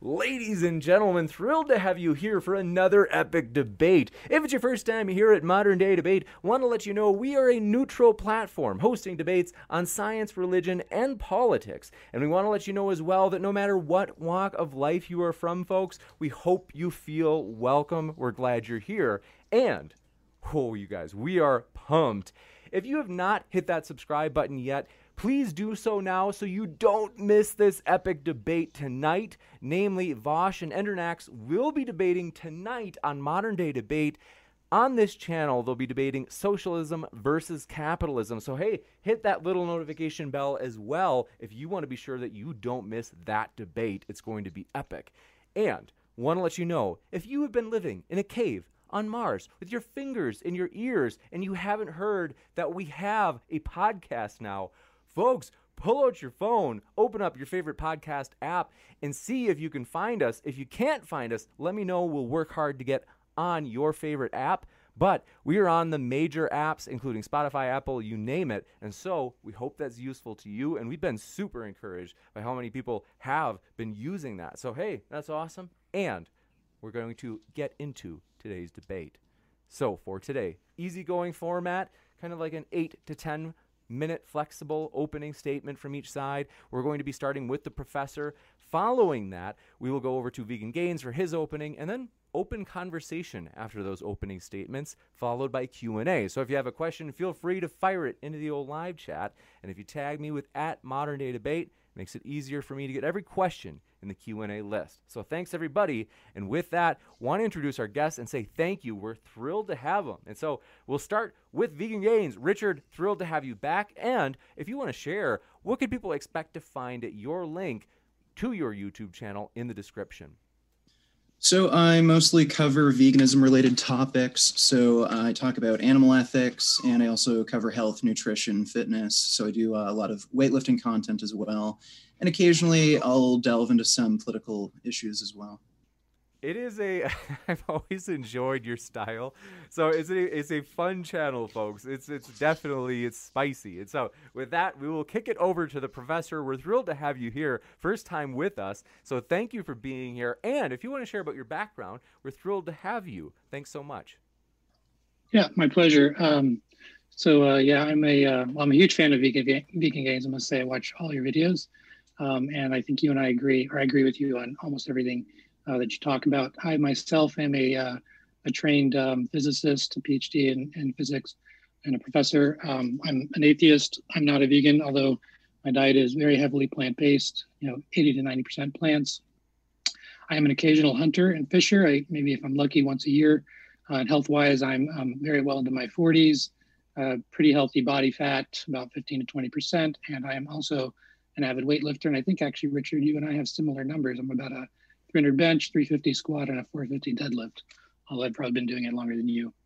Ladies and gentlemen, thrilled to have you here for another epic debate. If it's your first time here at Modern Day Debate, want to let you know we are a neutral platform hosting debates on science, religion, and politics. And we want to let you know as well that no matter what walk of life you are from, folks, we hope you feel welcome. We're glad you're here. And, oh, you guys, we are pumped. If you have not hit that subscribe button yet, please do so now so you don't miss this epic debate tonight. Namely, Vosh and Endernax will be debating tonight on Modern Day Debate. On this channel, they'll be debating socialism versus capitalism. So, hey, hit that little notification bell as well if you want to be sure that you don't miss that debate. It's going to be epic. And want to let you know, if you have been living in a cave on Mars with your fingers in your ears and you haven't heard that we have a podcast now, folks, pull out your phone, open up your favorite podcast app, and see if you can find us. If you can't find us, let me know. We'll work hard to get on your favorite app. But we are on the major apps, including Spotify, Apple, you name it. And so we hope that's useful to you. And we've been super encouraged by how many people have been using that. So, hey, that's awesome. And we're going to get into today's debate. So for today, easygoing format, kind of like an 8 to 10 minute flexible opening statement from each side. We're going to be starting with the professor. Following that, we will go over to Vegan Gains for his opening, and then open conversation after those opening statements, followed by Q&A. So if you have a question, feel free to fire it into the old live chat. And if you tag me with @ModernDayDebate, it makes it easier for me to get every question in the Q&A list. So thanks, everybody. And with that, want to introduce our guests and say thank you. We're thrilled to have them. And so we'll start with Vegan Gains. Richard, thrilled to have you back. And if you want to share, what can people expect to find at your link to your YouTube channel in the description? So I mostly cover veganism-related topics. So I talk about animal ethics, and I also cover health, nutrition, fitness. So I do a lot of weightlifting content as well. And occasionally I'll delve into some political issues as well. It is I've always enjoyed your style. So it's a fun channel, folks. It's definitely spicy. And so with that, we will kick it over to the professor. We're thrilled to have you here, first time with us. So thank you for being here. And if you want to share about your background, we're thrilled to have you. Thanks so much. Yeah, my pleasure. I'm a huge fan of Vegan Gains. I must say, I watch all your videos. And I think you and I agree with you on almost everything that you talk about. I myself am a trained physicist, a PhD in physics, and a professor. I'm an atheist. I'm not a vegan, although my diet is very heavily plant-based, 80 to 90% plants. I am an occasional hunter and fisher. Maybe if I'm lucky, once a year. And health-wise, I'm very well into my 40s, pretty healthy body fat, about 15 to 20%. And I am also an avid weightlifter. And I think actually, Richard, you and I have similar numbers. I'm about a 300 bench, 350 squat, and a 450 deadlift. Although I've probably been doing it longer than you.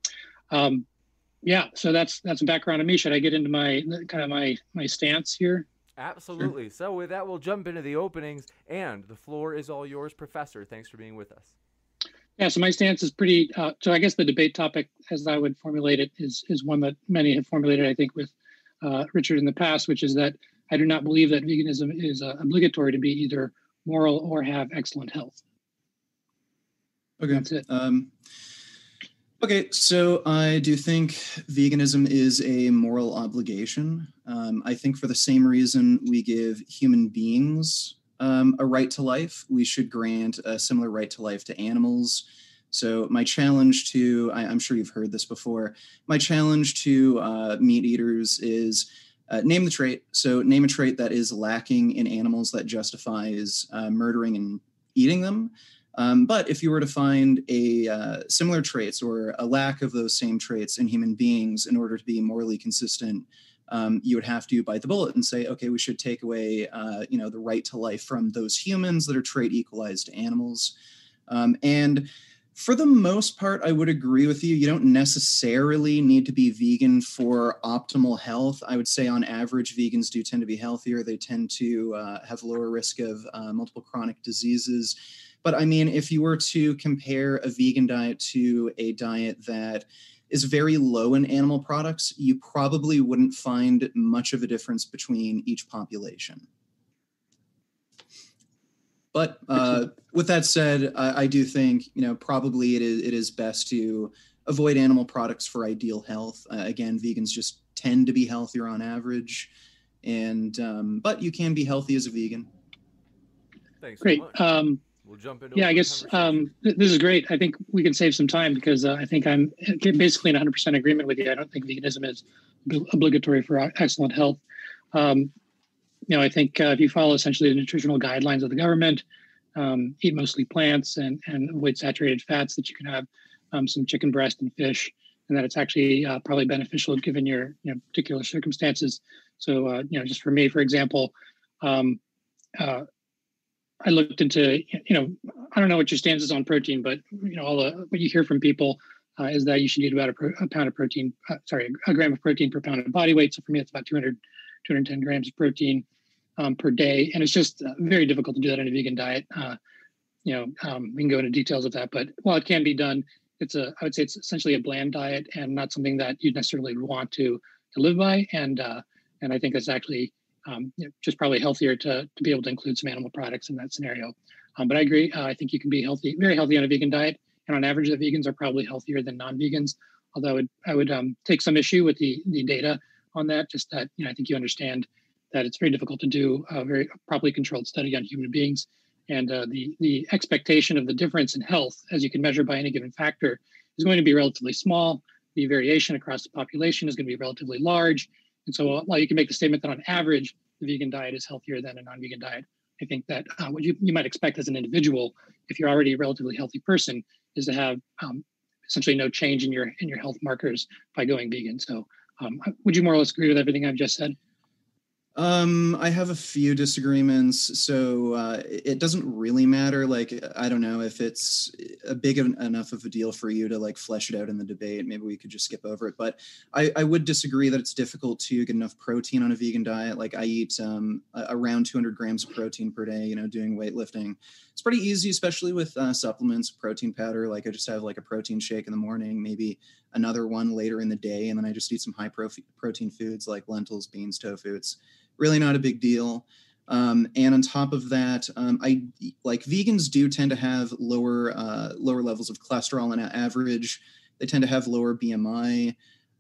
So that's a background of me. Should I get into my stance here? Absolutely. Sure. So with that, we'll jump into the openings, and the floor is all yours, Professor. Thanks for being with us. Yeah, so my stance is pretty, so I guess the debate topic, as I would formulate it, is one that many have formulated, I think, with Richard in the past, which is that I do not believe that veganism is obligatory to be either moral or have excellent health. Okay. That's it. Okay, so I do think veganism is a moral obligation. I think for the same reason we give human beings a right to life, we should grant a similar right to life to animals. So my challenge to, I'm sure you've heard this before, my challenge to meat eaters is name the trait. So name a trait that is lacking in animals that justifies murdering and eating them. But if you were to find a similar traits or a lack of those same traits in human beings in order to be morally consistent, you would have to bite the bullet and say, okay, we should take away, the right to life from those humans that are trait equalized to animals. And for the most part, I would agree with you. You don't necessarily need to be vegan for optimal health. I would say on average, vegans do tend to be healthier. They tend to have lower risk of multiple chronic diseases. But I mean, if you were to compare a vegan diet to a diet that is very low in animal products, you probably wouldn't find much of a difference between each population. But with that said, I do think, probably it is best to avoid animal products for ideal health. Again, vegans just tend to be healthier on average, but you can be healthy as a vegan. Thanks Great. so much. We'll jump into I guess this is great. I think we can save some time because I think I'm basically in 100% agreement with you. I don't think veganism is obligatory for excellent health. I think if you follow essentially the nutritional guidelines of the government, eat mostly plants and avoid saturated fats, that you can have some chicken breast and fish, and that it's actually probably beneficial given your particular circumstances. So, just for me, for example, I looked into, I don't know what your stance is on protein, but, what you hear from people is that you should eat about a pound of protein, a gram of protein per pound of body weight. So for me, it's about 210 grams of protein per day. And it's just very difficult to do that in a vegan diet. We can go into details of that, but while it can be done, I would say it's essentially a bland diet and not something that you'd necessarily want to live by. And I think that's actually just probably healthier to be able to include some animal products in that scenario. But I agree. I think you can be very healthy on a vegan diet. And on average, the vegans are probably healthier than non-vegans. Although I would take some issue with the data on that, just that, I think you understand that it's very difficult to do a very properly controlled study on human beings. And the expectation of the difference in health, as you can measure by any given factor, is going to be relatively small. The variation across the population is going to be relatively large. And so while you can make the statement that on average, the vegan diet is healthier than a non-vegan diet, I think that what you might expect as an individual, if you're already a relatively healthy person, is to have essentially no change in your health markers by going vegan. So would you more or less agree with everything I've just said? I have a few disagreements. So it doesn't really matter. Like, I don't know if it's a big enough of a deal for you to flesh it out in the debate. Maybe we could just skip over it. But I would disagree that it's difficult to get enough protein on a vegan diet. Like, I eat around 200 grams of protein per day, doing weightlifting. It's pretty easy, especially with supplements, protein powder. Like, I just have a protein shake in the morning, maybe another one later in the day. And then I just eat some high protein foods like lentils, beans, tofu. It's really not a big deal. And on top of that, vegans do tend to have lower levels of cholesterol on average. They tend to have lower BMI.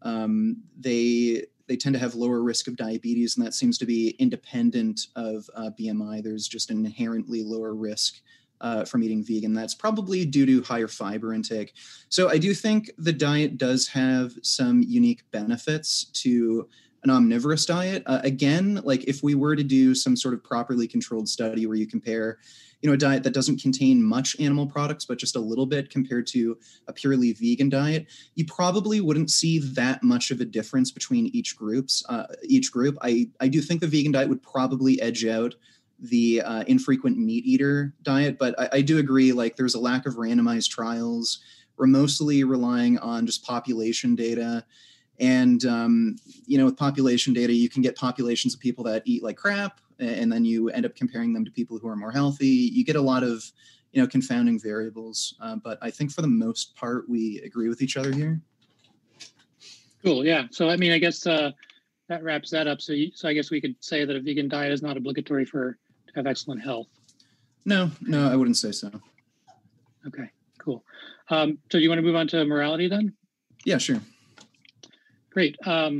They tend to have lower risk of diabetes, and that seems to be independent of BMI. There's just an inherently lower risk from eating vegan. That's probably due to higher fiber intake. So I do think the diet does have some unique benefits to an omnivorous diet. Again, if we were to do some sort of properly controlled study where you compare, a diet that doesn't contain much animal products, but just a little bit compared to a purely vegan diet, you probably wouldn't see that much of a difference between each group. I do think the vegan diet would probably edge out the infrequent meat eater diet, but I do agree, there's a lack of randomized trials. We're mostly relying on just population data. And, with population data, you can get populations of people that eat like crap, and then you end up comparing them to people who are more healthy. You get a lot of, confounding variables. But I think for the most part, we agree with each other here. Cool. Yeah. So, I guess that wraps that up. So I guess we could say that a vegan diet is not obligatory to have excellent health. No, I wouldn't say so. Okay, cool. So do you want to move on to morality then? Yeah, sure. Great.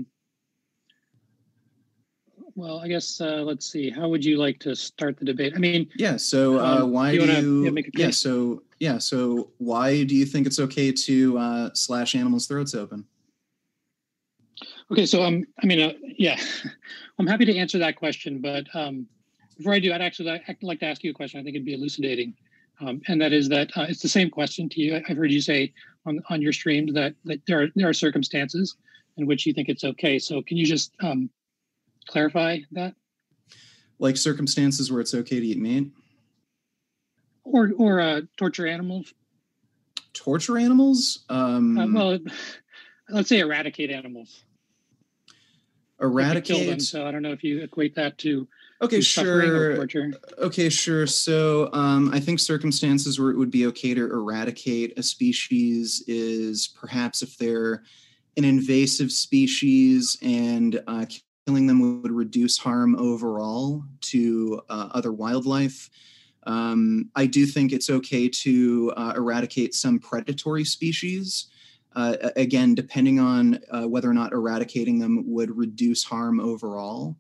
Well, I guess let's see. How would you like to start the debate? So why do you? So why do you think it's okay to slash animals' throats open? Okay, so I'm happy to answer that question, but before I do, I'd like to ask you a question. I think it'd be elucidating, and that is that it's the same question to you. I've heard you say on your streams that there are circumstances in which you think it's okay. So can you just clarify that? Like circumstances where it's okay to eat meat? Or torture animals? Torture animals? Well, let's say eradicate animals. Eradicate? Kill them, so I don't know if you equate that to suffering or torture. Okay, sure. So I think circumstances where it would be okay to eradicate a species is perhaps if they're an invasive species and killing them would reduce harm overall to other wildlife. I do think it's okay to eradicate some predatory species. Again, depending on whether or not eradicating them would reduce harm overall.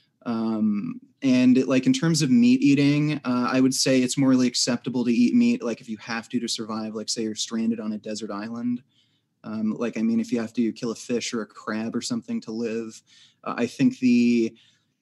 And like in terms of meat eating, I would say it's morally acceptable to eat meat, like if you have to survive, like say you're stranded on a desert island. Like, I mean, if you have to kill a fish or a crab or something to live, I think the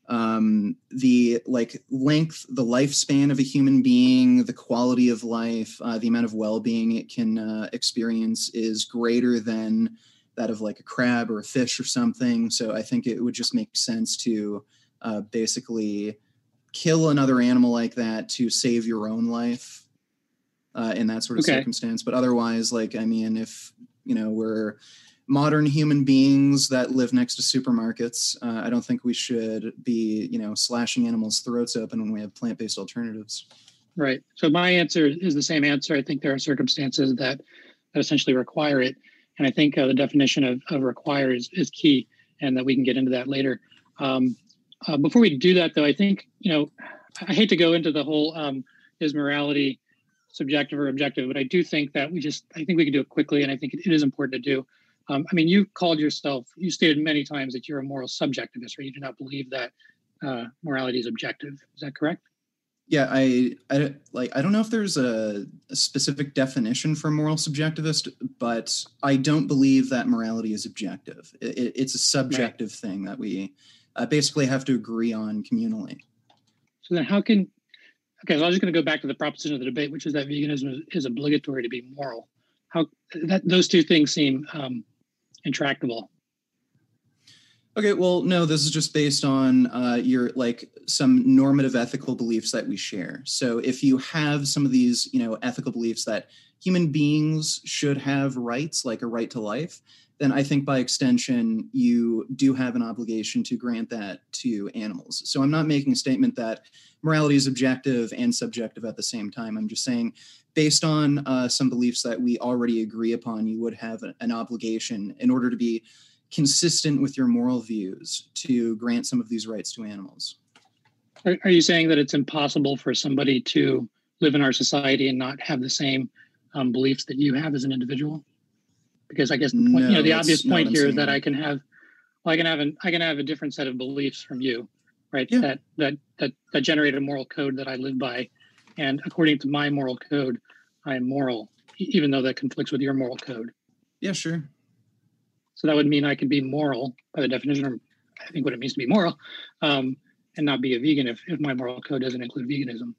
like length, the lifespan of a human being, the quality of life, the amount of well-being it can experience is greater than that of like a crab or a fish or something. So I think it would just make sense to basically kill another animal like that to save your own life in that sort of circumstance. But otherwise, like, I mean, if, you know, we're modern human beings that live next to supermarkets, I don't think we should be, you know, slashing animals' throats open when we have plant-based alternatives. Right. So my answer is the same answer. I think there are circumstances that essentially require it. And I think the definition of require is key, and that we can get into that later. Before we do that, though, I think, you know, I hate to go into the whole is morality subjective or objective, but I do think that I think we can do it quickly, and I think it is important to do. I mean, you stated many times that you're a moral subjectivist, right? You do not believe that morality is objective. Is that correct? Yeah, I don't know if there's a specific definition for moral subjectivist, but I don't believe that morality is objective. It's a subjective thing that we basically have to agree on communally. So then so I'm just going to go back to the proposition of the debate, which is that veganism is obligatory to be moral. Those two things seem intractable. Okay, well, no, this is just based on your like some normative ethical beliefs that we share. So if you have some of these, you know, ethical beliefs that human beings should have rights, like a right to life, then I think by extension, you do have an obligation to grant that to animals. So I'm not making a statement that morality is objective and subjective at the same time. I'm just saying, based on some beliefs that we already agree upon, you would have an obligation in order to be consistent with your moral views to grant some of these rights to animals. Are you saying that it's impossible for somebody to live in our society and not have the same beliefs that you have as an individual? Because I guess the point, the obvious point here is that I can have a different set of beliefs from you, right? Yeah. That generate a moral code that I live by, and according to my moral code, I am moral, even though that conflicts with your moral code. Yeah, sure. So that would mean I could be moral by the definition of, I think, what it means to be moral, and not be a vegan if my moral code doesn't include veganism.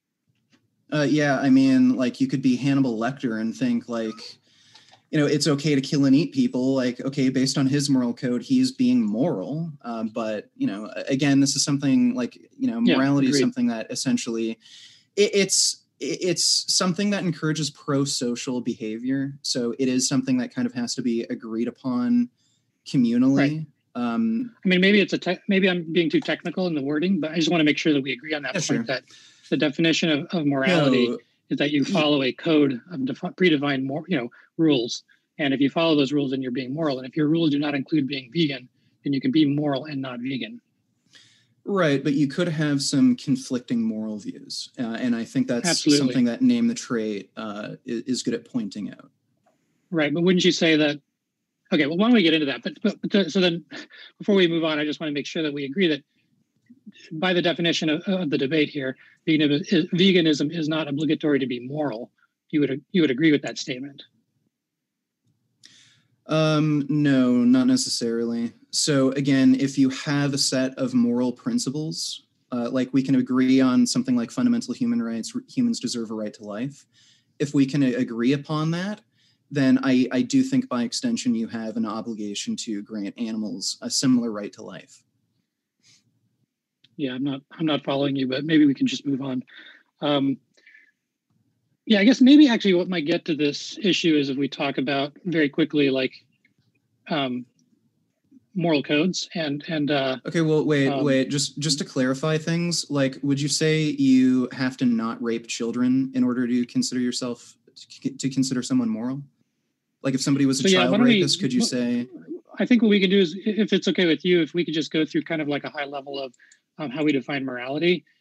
Yeah, I mean, like you could be Hannibal Lecter and think like, you know, it's okay to kill and eat people. Like, okay, based on his moral code, he's being moral. But, you know, again, this is something like, you know, morality is something that essentially it's something that encourages pro-social behavior. So it is something that kind of has to be agreed upon communally. Right. I mean, maybe maybe I'm being too technical in the wording, but I just want to make sure that we agree on that point, sure. That the definition of morality is that you follow a code of predefined, rules. And if you follow those rules, then you're being moral. And if your rules do not include being vegan, then you can be moral and not vegan. Right, but you could have some conflicting moral views. And I think that's something that Name the Trait is good at pointing out. Right, but wouldn't you say that, okay, well, why don't we get into that? But so then, before we move on, I just want to make sure that we agree that by the definition of the debate here, veganism is not obligatory to be moral. You would agree with that statement? No, not necessarily. So again, if you have a set of moral principles, like we can agree on something like fundamental human rights, humans deserve a right to life. If we can agree upon that, then I do think by extension you have an obligation to grant animals a similar right to life. Yeah, I'm not following you, but maybe we can just move on. Yeah, I guess maybe actually what might get to this issue is if we talk about very quickly, like moral codes and okay, well, wait, just to clarify things, like, would you say you have to not rape children in order to consider someone moral? Like if somebody was a child rapist, could you say? I think what we can do is, if it's okay with you, if we could just go through kind of like a high level of how we define morality,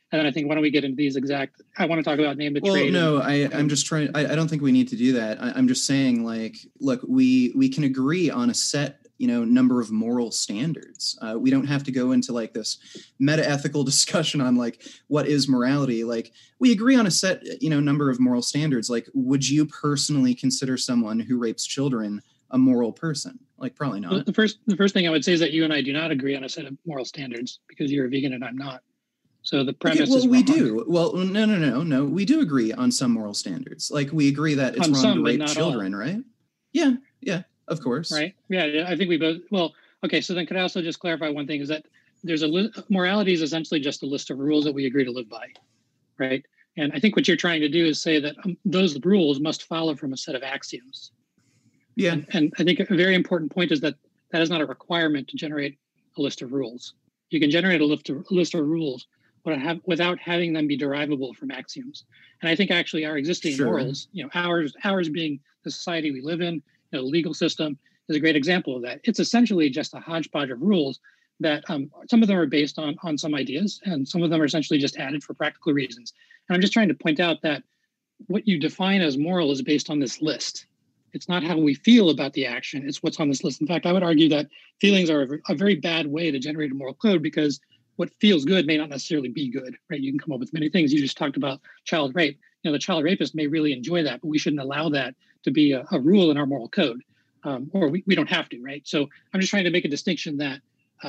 And then I think, why don't we get into these exact, I want to talk about name the Well, trade. no, I'm just trying, I don't think we need to do that. I'm just saying, like, look, we can agree on a set, number of moral standards. We don't have to go into like this meta-ethical discussion on like what is morality. Like, we agree on a set, number of moral standards. Like, would you personally consider someone who rapes children a moral person? Like, probably not. Well, the first thing I would say is that you and I do not agree on a set of moral standards, because you're a vegan and I'm not. So the premise is we wrong. do. Well, no. We do agree on some moral standards. Like, we agree that it's On wrong some, to but rape not children, all. right? Yeah, of course. Right. Yeah, I think we both. Well, okay. So then, could I also just clarify one thing? Is that there's morality is essentially just a list of rules that we agree to live by, right? And I think what you're trying to do is say that those rules must follow from a set of axioms. Yeah. And I think a very important point is that that is not a requirement to generate a list of rules. You can generate a list of rules without having them be derivable from axioms. And I think actually our existing morals, ours being the society we live in, the legal system, is a great example of that. It's essentially just a hodgepodge of rules that some of them are based on some ideas, and some of them are essentially just added for practical reasons. And I'm just trying to point out that what you define as moral is based on this list. It's not how we feel about the action, it's what's on this list. In fact, I would argue that feelings are a very bad way to generate a moral code, because what feels good may not necessarily be good, right? You can come up with many things. You just talked about child rape. The child rapist may really enjoy that, but we shouldn't allow that to be a rule in our moral code, or we don't have to, right? So I'm just trying to make a distinction that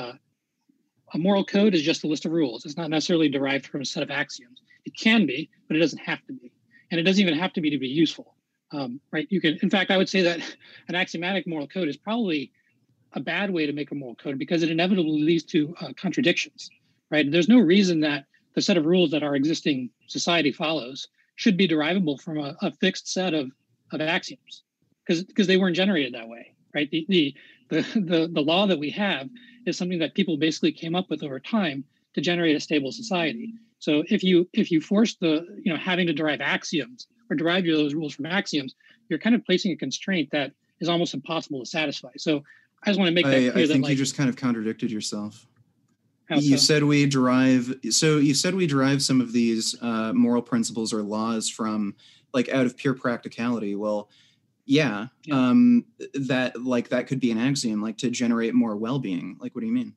a moral code is just a list of rules. It's not necessarily derived from a set of axioms. It can be, but it doesn't have to be. And it doesn't even have to be useful, right? You can, in fact, I would say that an axiomatic moral code is probably a bad way to make a moral code, because it inevitably leads to contradictions, right? There's no reason that the set of rules that our existing society follows should be derivable from a fixed set of axioms, because they weren't generated that way, right? The law that we have is something that people basically came up with over time to generate a stable society. So if you force having to derive axioms or derive those rules from axioms, you're kind of placing a constraint that is almost impossible to satisfy. So I just want to make that clear. I think you just kind of contradicted yourself. You said we derive some of these moral principles or laws from like out of pure practicality. Well, yeah. That could be an axiom, like to generate more well-being. Like, what do you mean?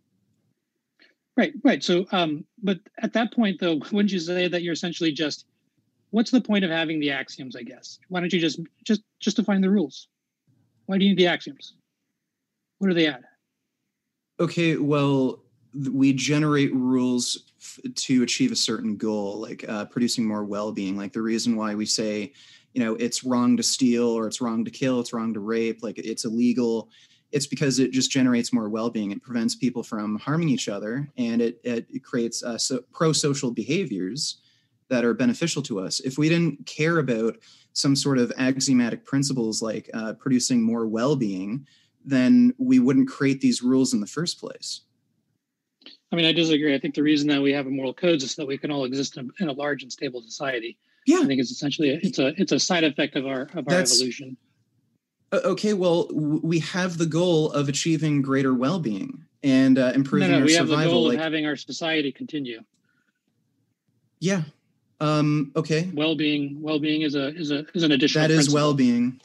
Right. So, but at that point, though, wouldn't you say that you're essentially just, what's the point of having the axioms? I guess. Why don't you just define the rules? Why do you need the axioms? What do they add? Okay, well, we generate rules to achieve a certain goal, like producing more well-being. Like the reason why we say, it's wrong to steal, or it's wrong to kill, it's wrong to rape, like it's illegal. It's because it just generates more well-being. It prevents people from harming each other, and it creates pro-social behaviors that are beneficial to us. If we didn't care about some sort of axiomatic principles like producing more well-being, then we wouldn't create these rules in the first place. I mean, I disagree. I think the reason that we have a moral codes is so that we can all exist in a large and stable society. Yeah, I think it's essentially it's a side effect of our evolution. Okay, well, we have the goal of achieving greater well-being and improving our survival. We have the goal of having our society continue. Yeah. Okay. Well-being is an additional. That is principle. Well-being.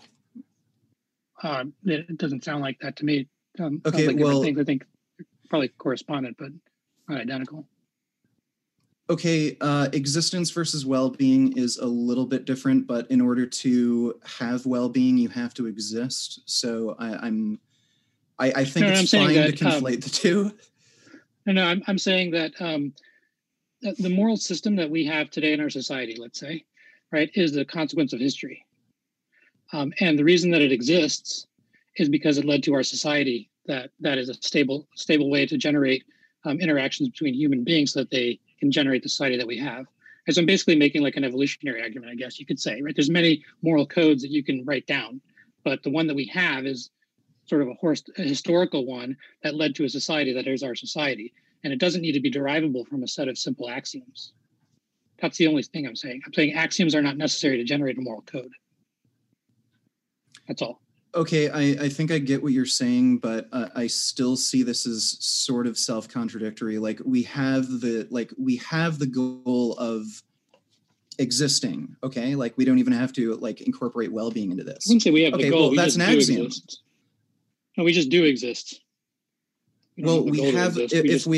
It doesn't sound like that to me. Okay. Like well, things I think probably correspondent, but not identical. Okay, existence versus well-being is a little bit different, but in order to have well-being, you have to exist. So I think it's fine to conflate the two. No, I'm saying that the moral system that we have today in our society, let's say, right, is the consequence of history. And the reason that it exists is because it led to our society that is a stable way to generate interactions between human beings so that they can generate the society that we have. And so I'm basically making like an evolutionary argument, I guess you could say, right? There's many moral codes that you can write down, but the one that we have is sort of a historical one that led to a society that is our society. And it doesn't need to be derivable from a set of simple axioms. That's the only thing I'm saying. I'm saying axioms are not necessary to generate a moral code. That's all. Okay, I think I get what you're saying, but I still see this as sort of self-contradictory. Like we have the goal of existing. Okay, like we don't even have to like incorporate well-being into this. I wouldn't say we have okay, the goal. well, We that's just an do axiom. exist. No, we just do exist. Well, we have if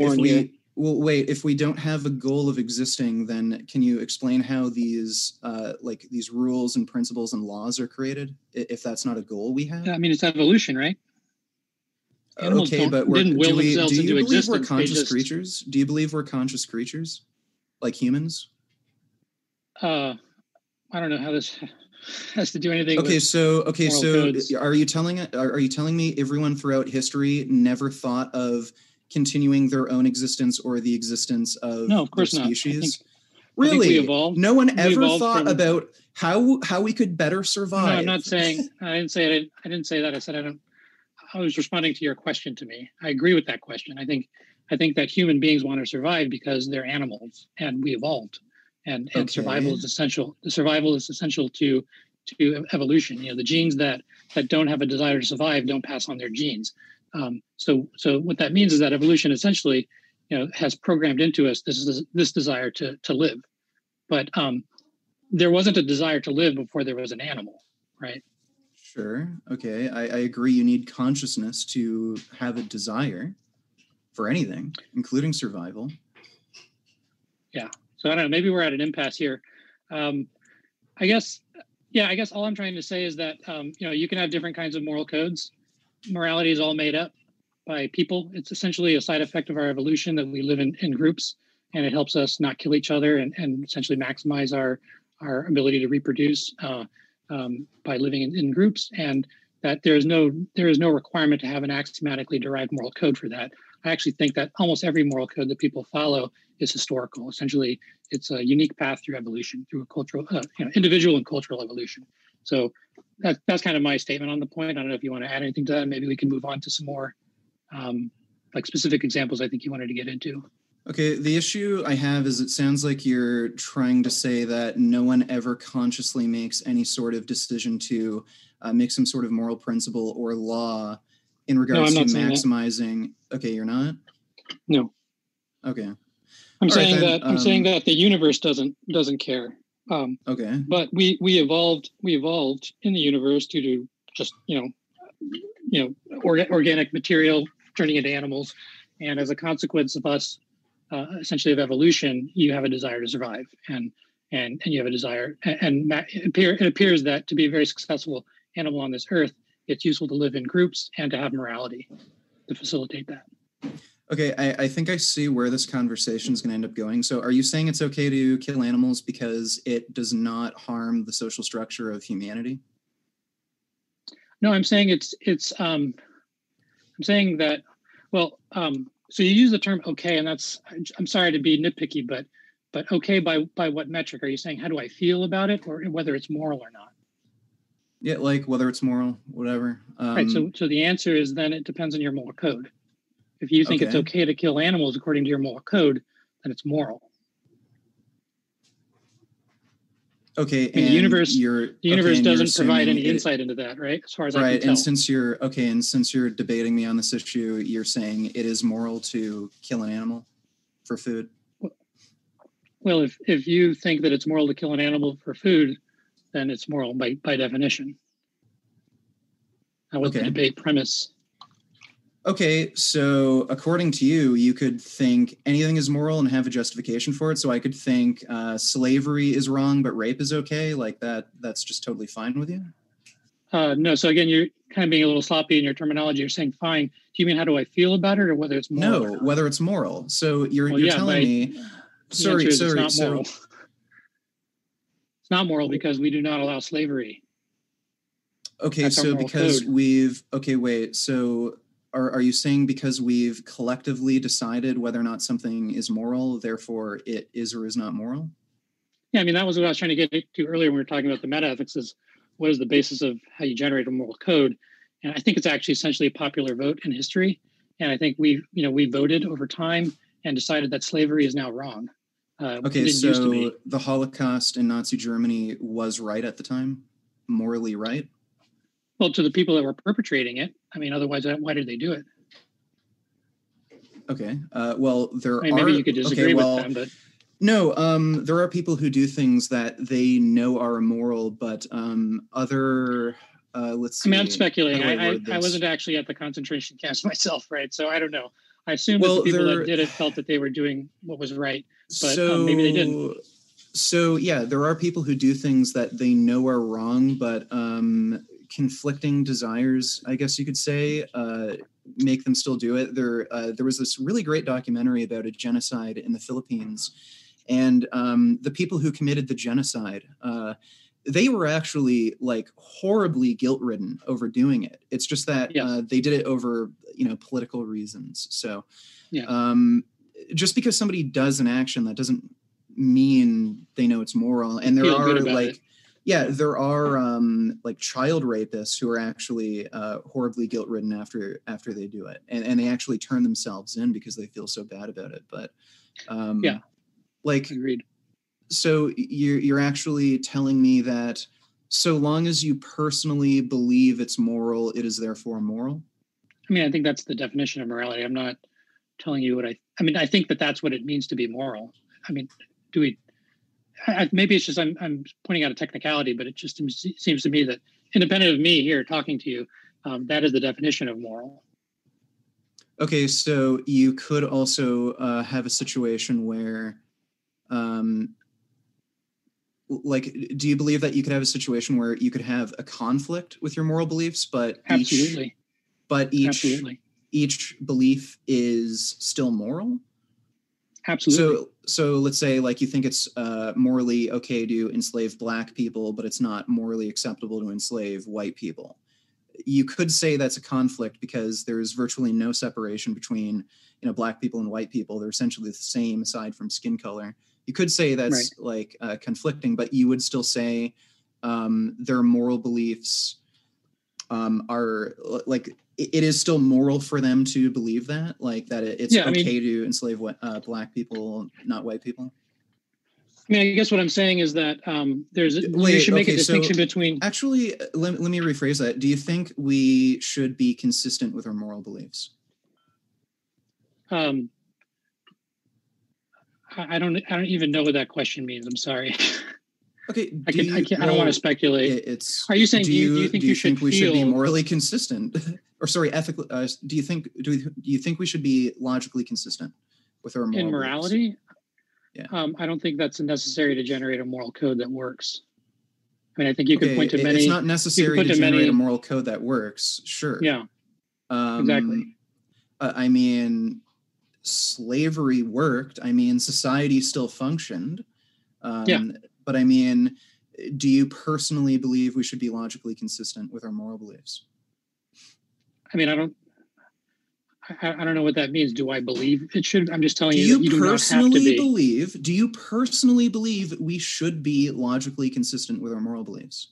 we don't have a goal of existing, then can you explain how these like these rules and principles and laws are created if that's not a goal we have? I mean, it's evolution, right? Animals Okay, but didn't will themselves do you into believe existence. we're conscious creatures? Do you believe we're conscious creatures like humans? I don't know how this has to do anything. Okay, with so codes. are you telling me everyone throughout history never thought of continuing their own existence or the existence of no, of course their species? Not. Really? We evolved. No one ever thought about how we could better survive. No, I'm not saying. I didn't say that. I said I was responding to your question to me. I agree with that question. I think that human beings want to survive because they're animals and we evolved, and survival is essential. The survival is essential to evolution. You know, the genes that don't have a desire to survive don't pass on their genes. So what that means is that evolution essentially, you know, has programmed into us this desire to live, but there wasn't a desire to live before there was an animal, right? Sure. Okay. I agree. You need consciousness to have a desire for anything, including survival. Yeah. So I don't know. Maybe we're at an impasse here. I guess all I'm trying to say is that you know, you can have different kinds of moral codes. Morality is all made up by people. It's essentially a side effect of our evolution that we live in groups, and it helps us not kill each other and essentially maximize our ability to reproduce by living in groups. And that there is no requirement to have an axiomatically derived moral code for that. I actually think that almost every moral code that people follow is historical. Essentially, it's a unique path through evolution, through a cultural, individual and cultural evolution. So that's kind of my statement on the point. I don't know if you want to add anything to that. Maybe we can move on to some more like specific examples I think you wanted to get into. Okay, the issue I have is it sounds like you're trying to say that no one ever consciously makes any sort of decision to make some sort of moral principle or law in regards to maximizing. Okay, you're not? No. Okay. I'm saying that the universe doesn't care. Okay. But we evolved in the universe due to just organic material turning into animals, and as a consequence of us essentially of evolution, you have a desire to survive, and you have a desire, and it appears that to be a very successful animal on this earth, it's useful to live in groups and to have morality to facilitate that. Okay, I think I see where this conversation is going to end up going. So are you saying it's okay to kill animals because it does not harm the social structure of humanity? No, I'm saying I'm saying that, well, so you use the term okay, and I'm sorry to be nitpicky, but okay by what metric? Are you saying how do I feel about it, or whether it's moral or not? Yeah, like whether it's moral, whatever. Right, so the answer is then it depends on your moral code. If you think it's okay to kill animals according to your moral code, then it's moral. Okay, and the universe doesn't provide any insight into that, right? As far as I can tell. Right, and since you're debating me on this issue, you're saying it is moral to kill an animal for food. Well, if you think that it's moral to kill an animal for food, then it's moral by definition. That was the debate premise. Okay, so according to you, you could think anything is moral and have a justification for it. So I could think slavery is wrong, but rape is okay. Like that's just totally fine with you? No. So again, you're kind of being a little sloppy in your terminology. You're saying fine. Do you mean how do I feel about it, or whether it's moral? No, whether it's moral. So you're telling me. Sorry. It's not moral. It's not moral because we do not allow slavery. Okay, so because so. Are you saying because we've collectively decided whether or not something is moral, therefore it is or is not moral? Yeah, I mean, that was what I was trying to get to earlier when we were talking about the metaethics is what is the basis of how you generate a moral code? And I think it's actually essentially a popular vote in history. And I think we voted over time and decided that slavery is now wrong. Okay, so the Holocaust in Nazi Germany was right at the time? Morally right? Well, to the people that were perpetrating it. I mean, otherwise, why did they do it? Okay. Well, there are. Maybe you could disagree with them, but no. There are people who do things that they know are immoral, but other. Let's see. I mean, I'm speculating. I wasn't actually at the concentration camps myself, right? So I don't know. I assume that the people that did it felt that they were doing what was right, but maybe they didn't. So yeah, there are people who do things that they know are wrong, but conflicting desires, I guess you could say, make them still do it. There was this really great documentary about a genocide in the Philippines, and the people who committed the genocide, they were actually like horribly guilt-ridden over doing it. It's just that they did it over, political reasons. So just because somebody does an action, that doesn't mean they know it's moral. And there are there are like child rapists who are actually horribly guilt-ridden after they do it, and they actually turn themselves in because they feel so bad about it. But like, agreed. So you're actually telling me that so long as you personally believe it's moral, it is therefore moral? I mean, I think that's the definition of morality. I'm not telling you what I think that that's what it means to be moral. I mean, maybe it's just I'm pointing out a technicality, but it just seems to me that independent of me here talking to you, that is the definition of moral. Okay, so you could also have a situation where, like, do you believe that you could have a situation where you could have a conflict with your moral beliefs, but absolutely, each belief is still moral? Absolutely. So let's say, like, you think it's morally okay to enslave Black people, but it's not morally acceptable to enslave white people. You could say that's a conflict because there's virtually no separation between, Black people and white people. They're essentially the same aside from skin color. You could say that's conflicting, but you would still say their moral beliefs are like, it is still moral for them to believe that, like that it's okay to enslave Black people, not white people. I mean, I guess what I'm saying is that you should make a distinction between. Actually, let me rephrase that. Do you think we should be consistent with our moral beliefs? I don't even know what that question means. I'm sorry. Okay, I don't want to speculate. Are you saying do you think we should be morally consistent, or sorry, ethically? Do you think we should be logically consistent with our moral morality? Beliefs? Yeah. I don't think that's necessary to generate a moral code that works. I mean, I think you could point to many. It's not necessary to generate a moral code that works. Sure. Yeah. Exactly. I mean, slavery worked. I mean, society still functioned. But I mean, do you personally believe we should be logically consistent with our moral beliefs? I mean, I don't know what that means. Do I believe it should? I'm just telling you that you do not have to be. Do you personally believe we should be logically consistent with our moral beliefs?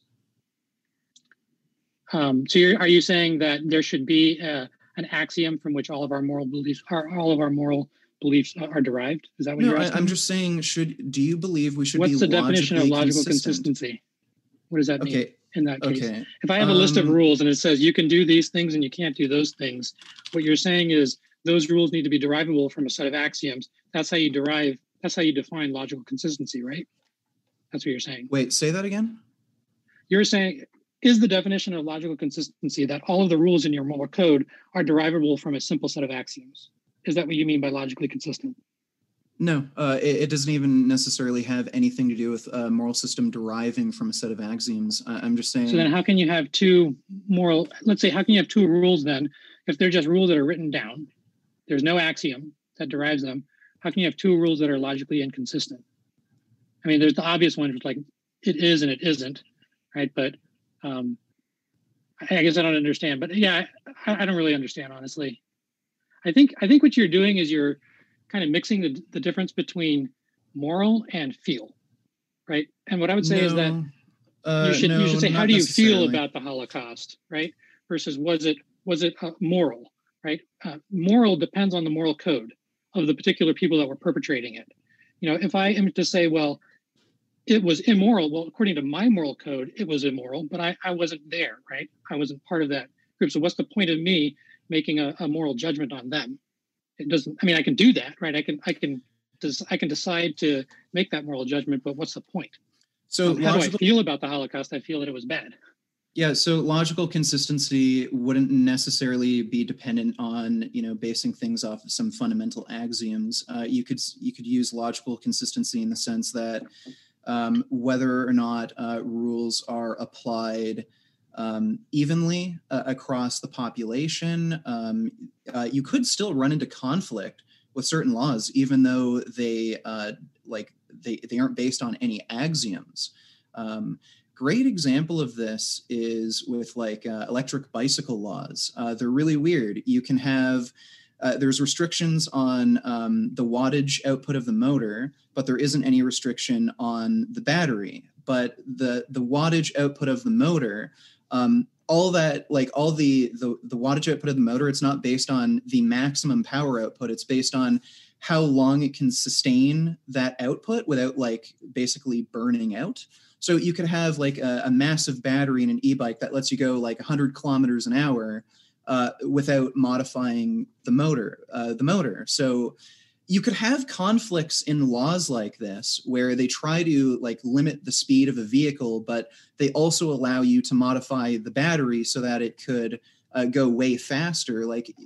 So are you saying that there should be an axiom from which all of our moral beliefs are derived? Is that what you're asking? I'm just saying, do you believe we should What's be the definition of logical consistency? What does that mean in that case? If I have a list of rules and it says you can do these things and you can't do those things, what you're saying is those rules need to be derivable from a set of axioms. That's how you define logical consistency, right? That's what you're saying. Wait, say that again? You're saying, is the definition of logical consistency that all of the rules in your moral code are derivable from a simple set of axioms? Is that what you mean by logically consistent? No, it doesn't even necessarily have anything to do with a moral system deriving from a set of axioms. I'm just saying. So then how can you have how can you have two rules then, if they're just rules that are written down, there's no axiom that derives them, how can you have two rules that are logically inconsistent? I mean, there's the obvious one, which is like it is and it isn't, right? But I guess I don't understand. But yeah, I don't really understand, honestly. I think what you're doing is you're kind of mixing the difference between moral and feel, right? And what I would say is that you should say, how do you feel about the Holocaust, right? Versus was it moral, right? Moral depends on the moral code of the particular people that were perpetrating it. If I am to say, well, it was immoral. Well, according to my moral code, it was immoral, but I wasn't there, right? I wasn't part of that group. So what's the point of me making a moral judgment on them? It doesn't. I mean, I can do that, right? I can decide to make that moral judgment, but what's the point? So how do I feel about the Holocaust? I feel that it was bad. Yeah, so logical consistency wouldn't necessarily be dependent on, basing things off of some fundamental axioms. You could use logical consistency in the sense that whether or not rules are applied evenly across the population, you could still run into conflict with certain laws, even though they aren't based on any axioms. Great example of this is with electric bicycle laws. They're really weird. You can have there's restrictions on the wattage output of the motor, but there isn't any restriction on the battery. But the wattage output of the motor, all that, all the wattage output of the motor, it's not based on the maximum power output. It's based on how long it can sustain that output without basically burning out. So you could have a massive battery in an e-bike that lets you go 100 kilometers an hour without modifying the motor. So you could have conflicts in laws like this where they try to limit the speed of a vehicle, but they also allow you to modify the battery so that it could go way faster.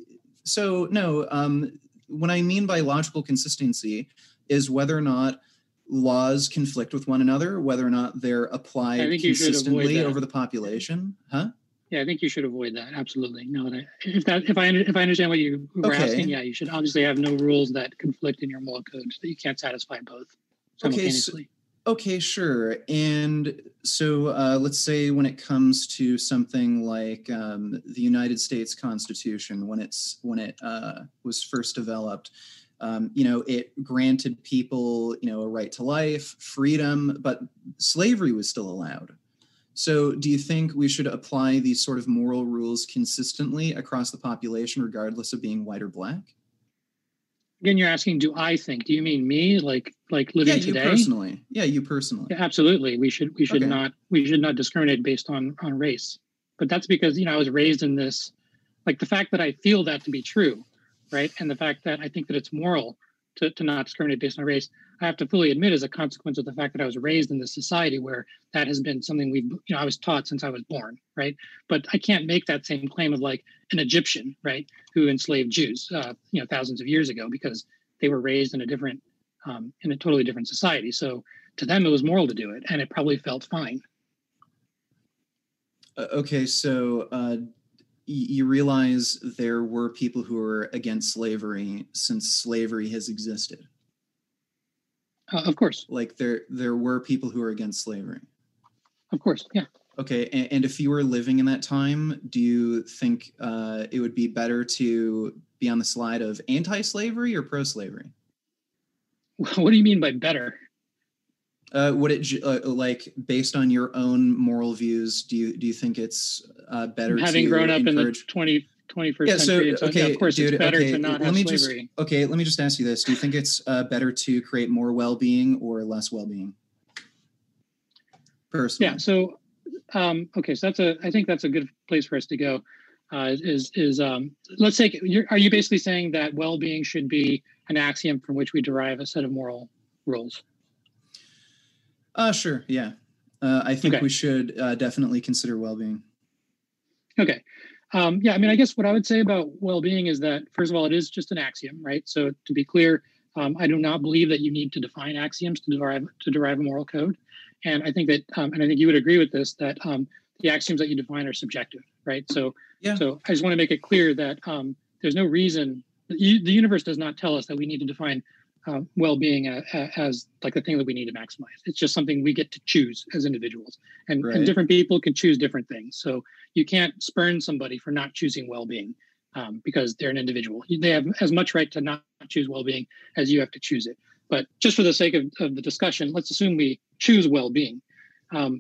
What I mean by logical consistency is whether or not laws conflict with one another, whether or not they're applied consistently over the population. Huh? Yeah, I think you should avoid that. Absolutely. No, if I understand what you were asking, yeah, you should obviously have no rules that conflict in your moral code so that you can't satisfy both simultaneously. Okay, sure. And so let's say when it comes to something like the United States Constitution, when it was first developed, it granted people, a right to life, freedom, but slavery was still allowed. So do you think we should apply these sort of moral rules consistently across the population, regardless of being white or black? Again, you're asking, do I think? Do you mean me, like living today? Yeah, you personally. Yeah, absolutely. We should not discriminate based on race. But that's because I was raised in this, the fact that I feel that to be true, right? And the fact that I think that it's moral to not discriminate based on race, I have to fully admit is a consequence of the fact that I was raised in this society where that has been something I was taught since I was born, right? But I can't make that same claim of an Egyptian, right, who enslaved Jews, thousands of years ago, because they were raised in a totally different society. So to them, it was moral to do it, and it probably felt fine. Okay, so you realize there were people who were against slavery since slavery has existed. Of course. There were people who were against slavery. Of course, yeah. Okay, and if you were living in that time, do you think it would be better to be on the side of anti-slavery or pro-slavery? What do you mean by better? Would it based on your own moral views? Do you think it's better? Having grown up in the 21st century, okay, of course, it's better to not have slavery. Let me just ask you this: do you think it's better to create more well-being or less well-being? Personally, yeah. So, so I think that's a good place for us to go. Let's take. Are you basically saying that well-being should be an axiom from which we derive a set of moral rules? Sure. Yeah. I think we should definitely consider well-being. Okay. I guess what I would say about well-being is that, first of all, it is just an axiom, right? So to be clear, I do not believe that you need to define axioms to derive a moral code. And I think that, and I think you would agree with this, that the axioms that you define are subjective, right? So, So I just want to make it clear that there's no reason, the universe does not tell us that we need to define well-being as the thing that we need to maximize. It's just something we get to choose as individuals, and different people can choose different things. So you can't spurn somebody for not choosing well-being because they're an individual. They have as much right to not choose well-being as you have to choose it. But just for the sake of the discussion, let's assume we choose well-being. I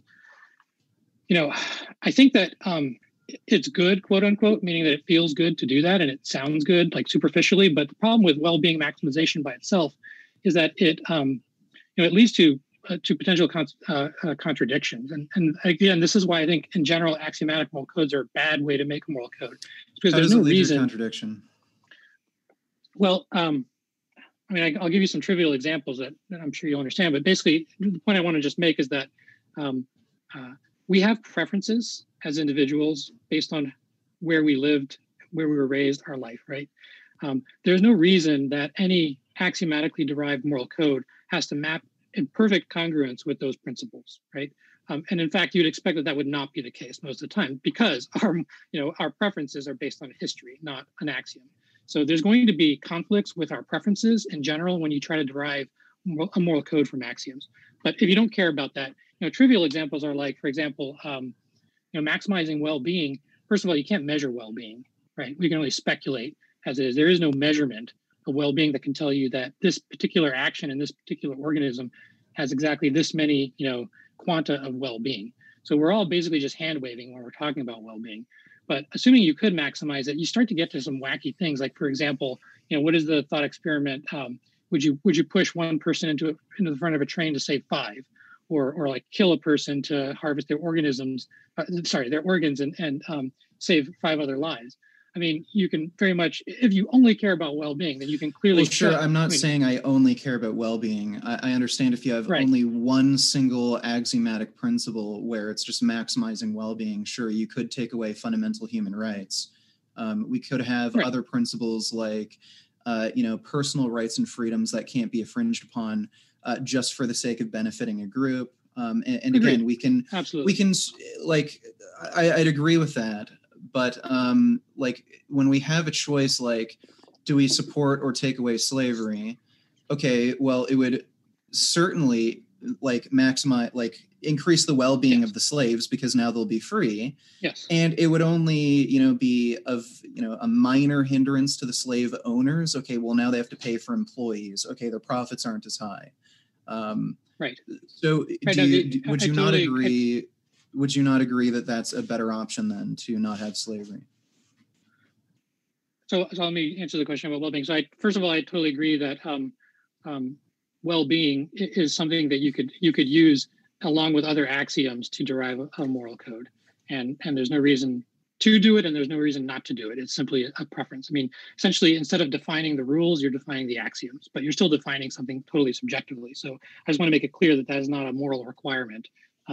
think that it's good, quote unquote, meaning that it feels good to do that and it sounds good, superficially. But the problem with well-being maximization by itself is that it leads to potential contradictions. And again, this is why I think in general axiomatic moral codes are a bad way to make a moral code. It's because there's no reason. Contradiction. Well, I mean, I'll give you some trivial examples that I'm sure you'll understand. But basically, the point I want to just make is that we have preferences as individuals based on where we lived, where we were raised, our life, right? There's no reason that any axiomatically derived moral code has to map in perfect congruence with those principles, right? And in fact, you'd expect that would not be the case most of the time because our preferences are based on history, not an axiom. So there's going to be conflicts with our preferences in general when you try to derive a moral code from axioms. But if you don't care about that, trivial examples are like, for example, maximizing well-being. First of all, you can't measure well-being, right? We can only speculate as it is. There is no measurement of well-being that can tell you that this particular action in this particular organism has exactly this many, quanta of well-being. So we're all basically just hand-waving when we're talking about well-being. But assuming you could maximize it, you start to get to some wacky things. Like, for example, what is the thought experiment? Would you push one person into the front of a train to save five, or like kill a person to harvest their organs and save five other lives? I mean, you can very much, if you only care about well-being, then you can clearly. Well, sure. I'm not saying I only care about well-being. I understand if you have only one single axiomatic principle where it's just maximizing well-being, sure, you could take away fundamental human rights. We could have other principles like, personal rights and freedoms that can't be infringed upon just for the sake of benefiting a group. And again, we can, I'd agree with that. But like when we have a choice, like, do we support or take away slavery? Okay, well, it would certainly increase the well-being of the slaves because now they'll be free. Yes. And it would only, be of, a minor hindrance to the slave owners. Okay, well, now they have to pay for employees. Okay, their profits aren't as high. Right. So would you not agree? Would you not agree that that's a better option than to not have slavery? So let me answer the question about well-being. So first of all, I totally agree that well-being is something that you could use along with other axioms to derive a moral code. And there's no reason to do it, and there's no reason not to do it. It's simply a preference. I mean, essentially, instead of defining the rules, you're defining the axioms, but you're still defining something totally subjectively. So I just want to make it clear that is not a moral requirement.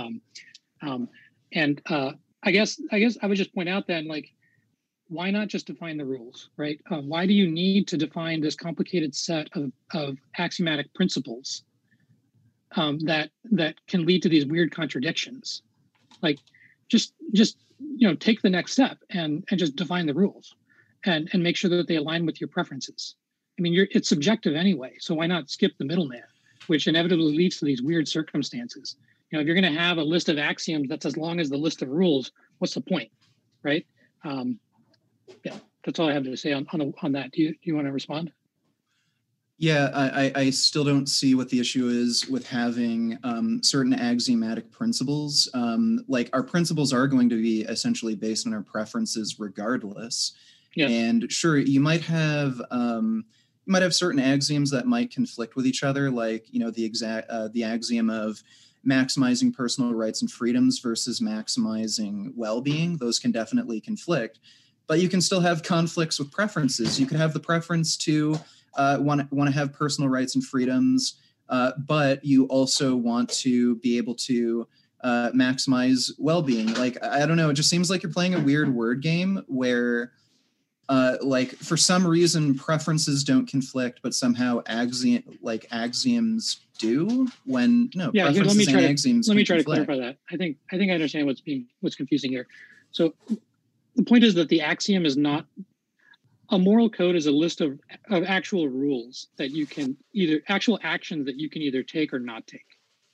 I guess I would just point out then, like, why not just define the rules, right? Why do you need to define this complicated set of axiomatic principles that can lead to these weird contradictions? Like, just take the next step and just define the rules and make sure that they align with your preferences. I mean, it's subjective anyway, so why not skip the middleman, which inevitably leads to these weird circumstances? If you're going to have a list of axioms that's as long as the list of rules, what's the point, right? Yeah, that's all I have to say on that. Do you want to respond? Yeah, I still don't see what the issue is with having certain axiomatic principles. Like, our principles are going to be essentially based on our preferences regardless. Yes. And sure, you might have certain axioms that might conflict with each other, like, the axiom of maximizing personal rights and freedoms versus maximizing well-being. Those can definitely conflict, but you can still have conflicts with preferences. You could have the preference to want to have personal rights and freedoms, but you also want to be able to maximize well-being. Like, I don't know, it just seems like you're playing a weird word game where for some reason preferences don't conflict, but somehow axioms do, when no. Yeah, preferences let me try to conflict. clarify that. I think I understand what's confusing here. So the point is that the axiom is not a moral code. Is a list of actual rules that you can actual actions that you can either take or not take.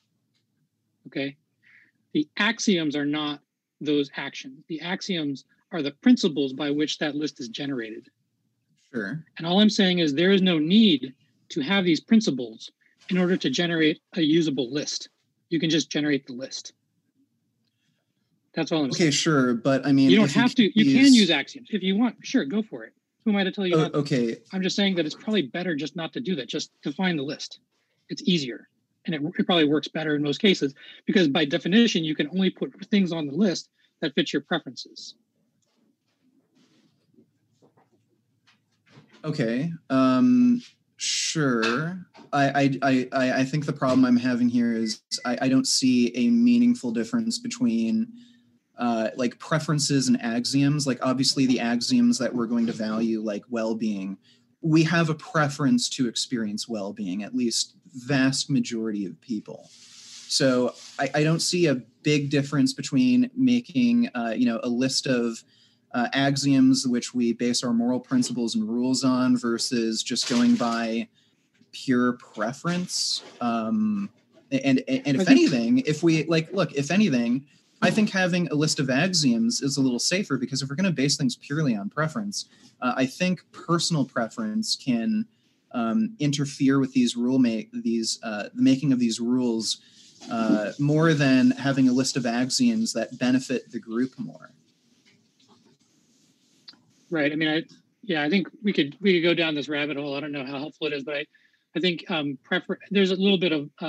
Okay, the axioms are not those actions. The axioms are the principles by which that list is generated. Sure. And all I'm saying is there is no need to have these principles in order to generate a usable list. You can just generate the list. That's all I'm saying. Okay, sure, but I mean, you don't have to. You can use axioms if you want. Sure, go for it. Who am I to tell you not to? Okay. I'm just saying that it's probably better just not to do that. Just define the list. It's easier. and it probably works better in most cases because by definition, you can only put things on the list that fit your preferences. Okay, sure. I think the problem I'm having here is I don't see a meaningful difference between like preferences and axioms. Like obviously the axioms that we're going to value, like well-being, we have a preference to experience well-being, at least vast majority of people. So I don't see a big difference between making a list of axioms which we base our moral principles and rules on versus just going by pure preference. And if anything, if anything, I think having a list of axioms is a little safer because if we're going to base things purely on preference, I think personal preference can interfere with these the making of these rules more than having a list of axioms that benefit the group more. Right. I mean, I think we could go down this rabbit hole. I don't know how helpful it is, but I think there's a little bit of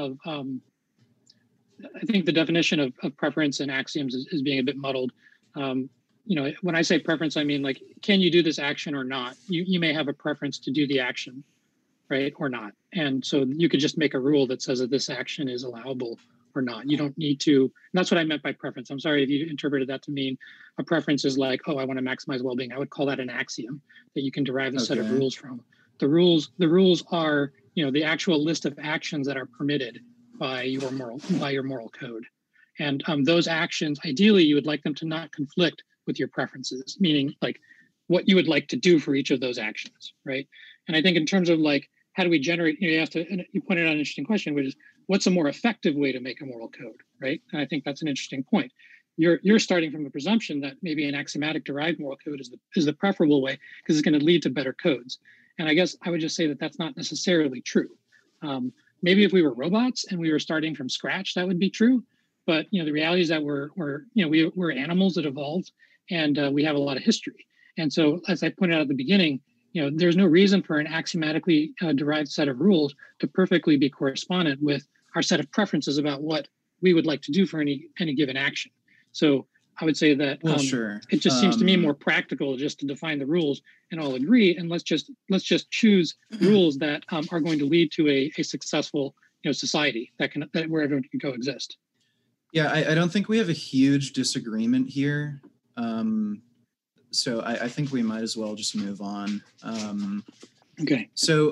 I think the definition of preference and axioms is being a bit muddled. When I say preference, I mean like, can you do this action or not? You may have a preference to do the action, right, or not. And so you could just make a rule that says that this action is allowable or not. You don't need to, and that's what I meant by preference. I'm sorry if you interpreted that to mean a preference is like, oh, I want to maximize well-being. I would call that an axiom that you can derive a set of rules from. The rules are, the actual list of actions that are permitted by your moral code. And those actions, ideally, you would like them to not conflict with your preferences, meaning like what you would like to do for each of those actions, right? And I think in terms of like, how do we generate, you pointed out an interesting question, which is what's a more effective way to make a moral code, right? And I think that's an interesting point. You're starting from a presumption that maybe an axiomatic derived moral code is the preferable way because it's going to lead to better codes. And I guess I would just say that that's not necessarily true. Maybe if we were robots and we were starting from scratch, that would be true. But the reality is that we're animals that evolved, and we have a lot of history. And so, as I pointed out at the beginning, there's no reason for an axiomatically derived set of rules to perfectly be correspondent with our set of preferences about what we would like to do for any given action. So I would say that it just seems to me more practical just to define the rules and all agree, and let's just choose rules that are going to lead to a successful society where everyone can coexist. Yeah, I don't think we have a huge disagreement here. So I think we might as well just move on. Okay. So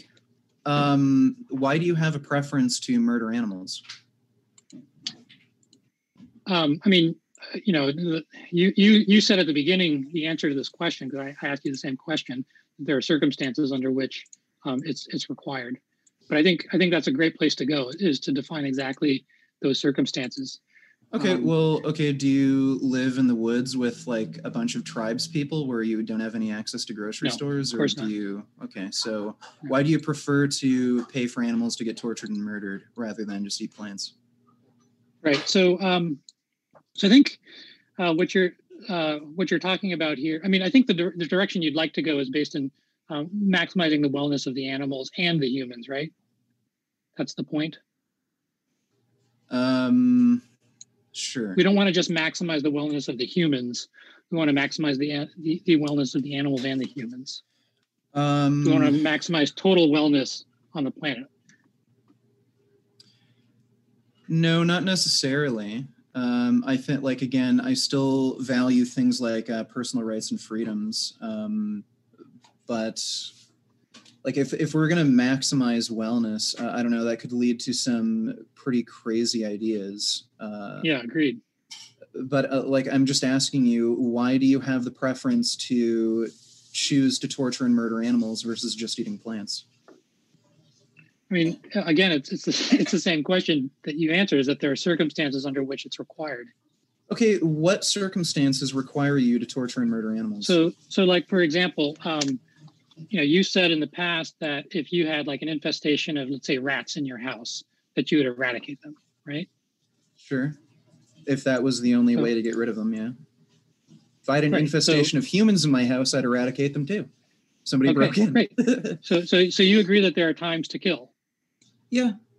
why do you have a preference to murder animals? I mean, you said at the beginning the answer to this question, because I asked you the same question. There are circumstances under which it's required, but I think that's a great place to go, is to define exactly those circumstances. Okay, do you live in the woods with like a bunch of tribes people where you don't have any access to grocery stores? Or do you? Okay, so why do you prefer to pay for animals to get tortured and murdered rather than just eat plants? Right. So I think what you're talking about here, I mean, I think the direction you'd like to go is based on maximizing the wellness of the animals and the humans, right? That's the point. Sure. We don't want to just maximize the wellness of the humans. We want to maximize the wellness of the animals and the humans. We want to maximize total wellness on the planet. No, not necessarily. I think, again, I still value things like personal rights and freedoms. But if we're going to maximize wellness, I don't know, that could lead to some pretty crazy ideas. Yeah, agreed. But I'm just asking you, why do you have the preference to choose to torture and murder animals versus just eating plants? I mean, again, it's the same question that you answered, is that there are circumstances under which it's required. Okay, what circumstances require you to torture and murder animals? So like, for example, you said in the past that if you had like an infestation of, let's say, rats in your house, that you would eradicate them, right? Sure. If that was the only way to get rid of them, yeah. If I had an infestation of humans in my house, I'd eradicate them too. Somebody broke in. Right. So you agree that there are times to kill? Yeah.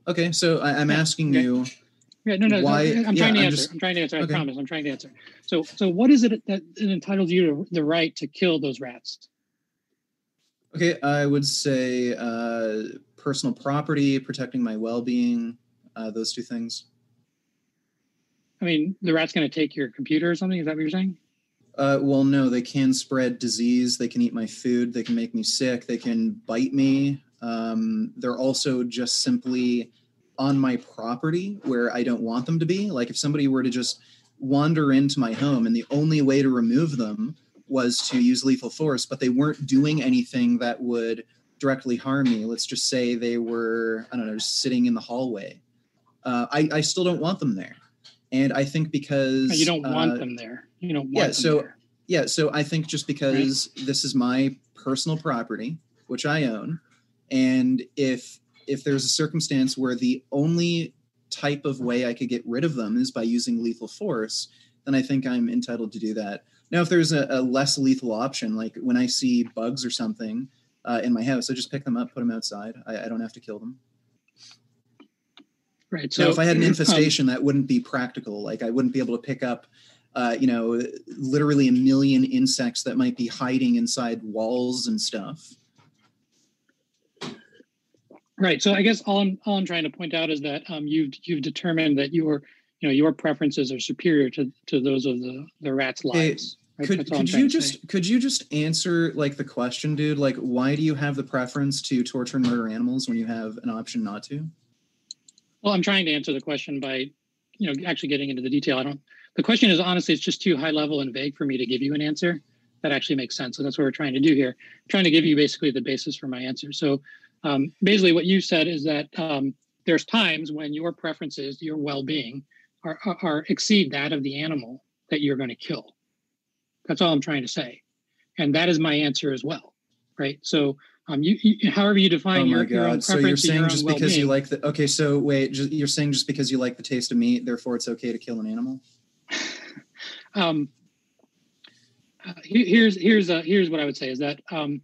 Okay, so I'm asking Okay. you. Yeah, no, why? I'm trying to answer. Just, I'm trying to answer. I okay. promise. I'm trying to answer. So what is it that entitles you to the right to kill those rats? Okay, I would say personal property, protecting my well-being, those two things. I mean, the rat's going to take your computer or something? Is that what you're saying? Well, no, they can spread disease. They can eat my food. They can make me sick. They can bite me. They're also just simply on my property where I don't want them to be. Like if somebody were to just wander into my home and the only way to remove them was to use lethal force, but they weren't doing anything that would directly harm me. Let's just say they were, I don't know, just sitting in the hallway. I still don't want them there. And I think because you don't want them there. You don't want them there. Yeah, so I think just because this is my personal property, which I own, and if there's a circumstance where the only type of way I could get rid of them is by using lethal force, then I think I'm entitled to do that. Now, if there's a less lethal option, like when I see bugs or something in my house, I just pick them up, put them outside. I don't have to kill them. Right. So now, if I had an infestation, that wouldn't be practical. Like I wouldn't be able to pick up, literally a million insects that might be hiding inside walls and stuff. Right. So I guess all I'm trying to point out is that you've determined that your preferences are superior to those of the rats' lives. Right? Could you just answer like the question, dude? Like, why do you have the preference to torture and murder animals when you have an option not to? Well, I'm trying to answer the question by, actually getting into the detail. The question is honestly, it's just too high level and vague for me to give you an answer that actually makes sense. So that's what we're trying to do here. I'm trying to give you basically the basis for my answer. So basically what you said is that there's times when your preferences, your well-being are exceed that of the animal that you're going to kill. That's all I'm trying to say. And that is my answer as well. Right. So you however you define your own preference. So you're saying just because you like the, okay, so wait, you're saying just because you like the taste of meat, therefore it's okay to kill an animal? Here's what I would say is that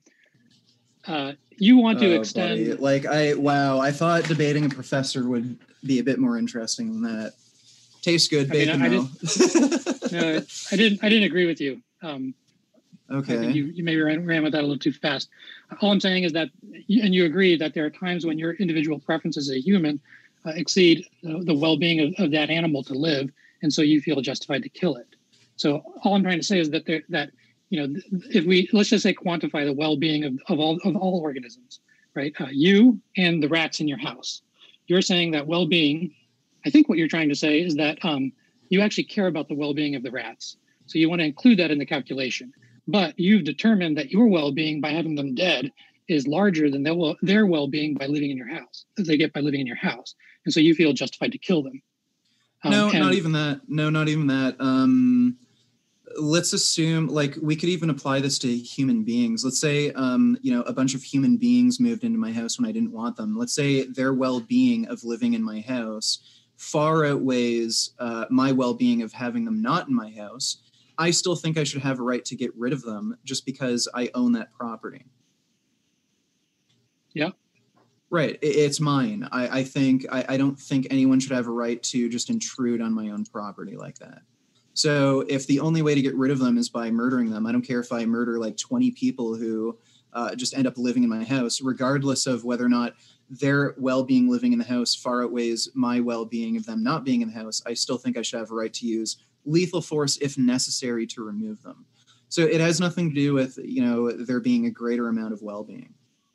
you want to extend. Buddy. I thought debating a professor would be a bit more interesting than that. Tastes good, bacon though. No, I didn't agree with you. Okay. I think you maybe ran with that a little too fast. All I'm saying is that, and you agree that there are times when your individual preferences as a human exceed the well-being of that animal to live, and so you feel justified to kill it. So all I'm trying to say is that if we, let's just say, quantify the well-being of all organisms, right? You and the rats in your house. You're saying that well-being. I think what you're trying to say is that you actually care about the well-being of the rats, so you want to include that in the calculation. But you've determined that your well-being by having them dead is larger than their well-being by living in your house, as they get by living in your house. And so you feel justified to kill them. Not even that. No, not even that. Let's assume, like, we could even apply this to human beings. Let's say, a bunch of human beings moved into my house when I didn't want them. Let's say their well-being of living in my house far outweighs my well-being of having them not in my house. I still think I should have a right to get rid of them just because I own that property. Yeah. Right. It's mine. I don't think anyone should have a right to just intrude on my own property like that. So if the only way to get rid of them is by murdering them, I don't care if I murder like 20 people who just end up living in my house, regardless of whether or not their well-being living in the house far outweighs my well-being of them not being in the house. I still think I should have a right to use lethal force if necessary to remove them. So it has nothing to do with, there being a greater amount of well-being.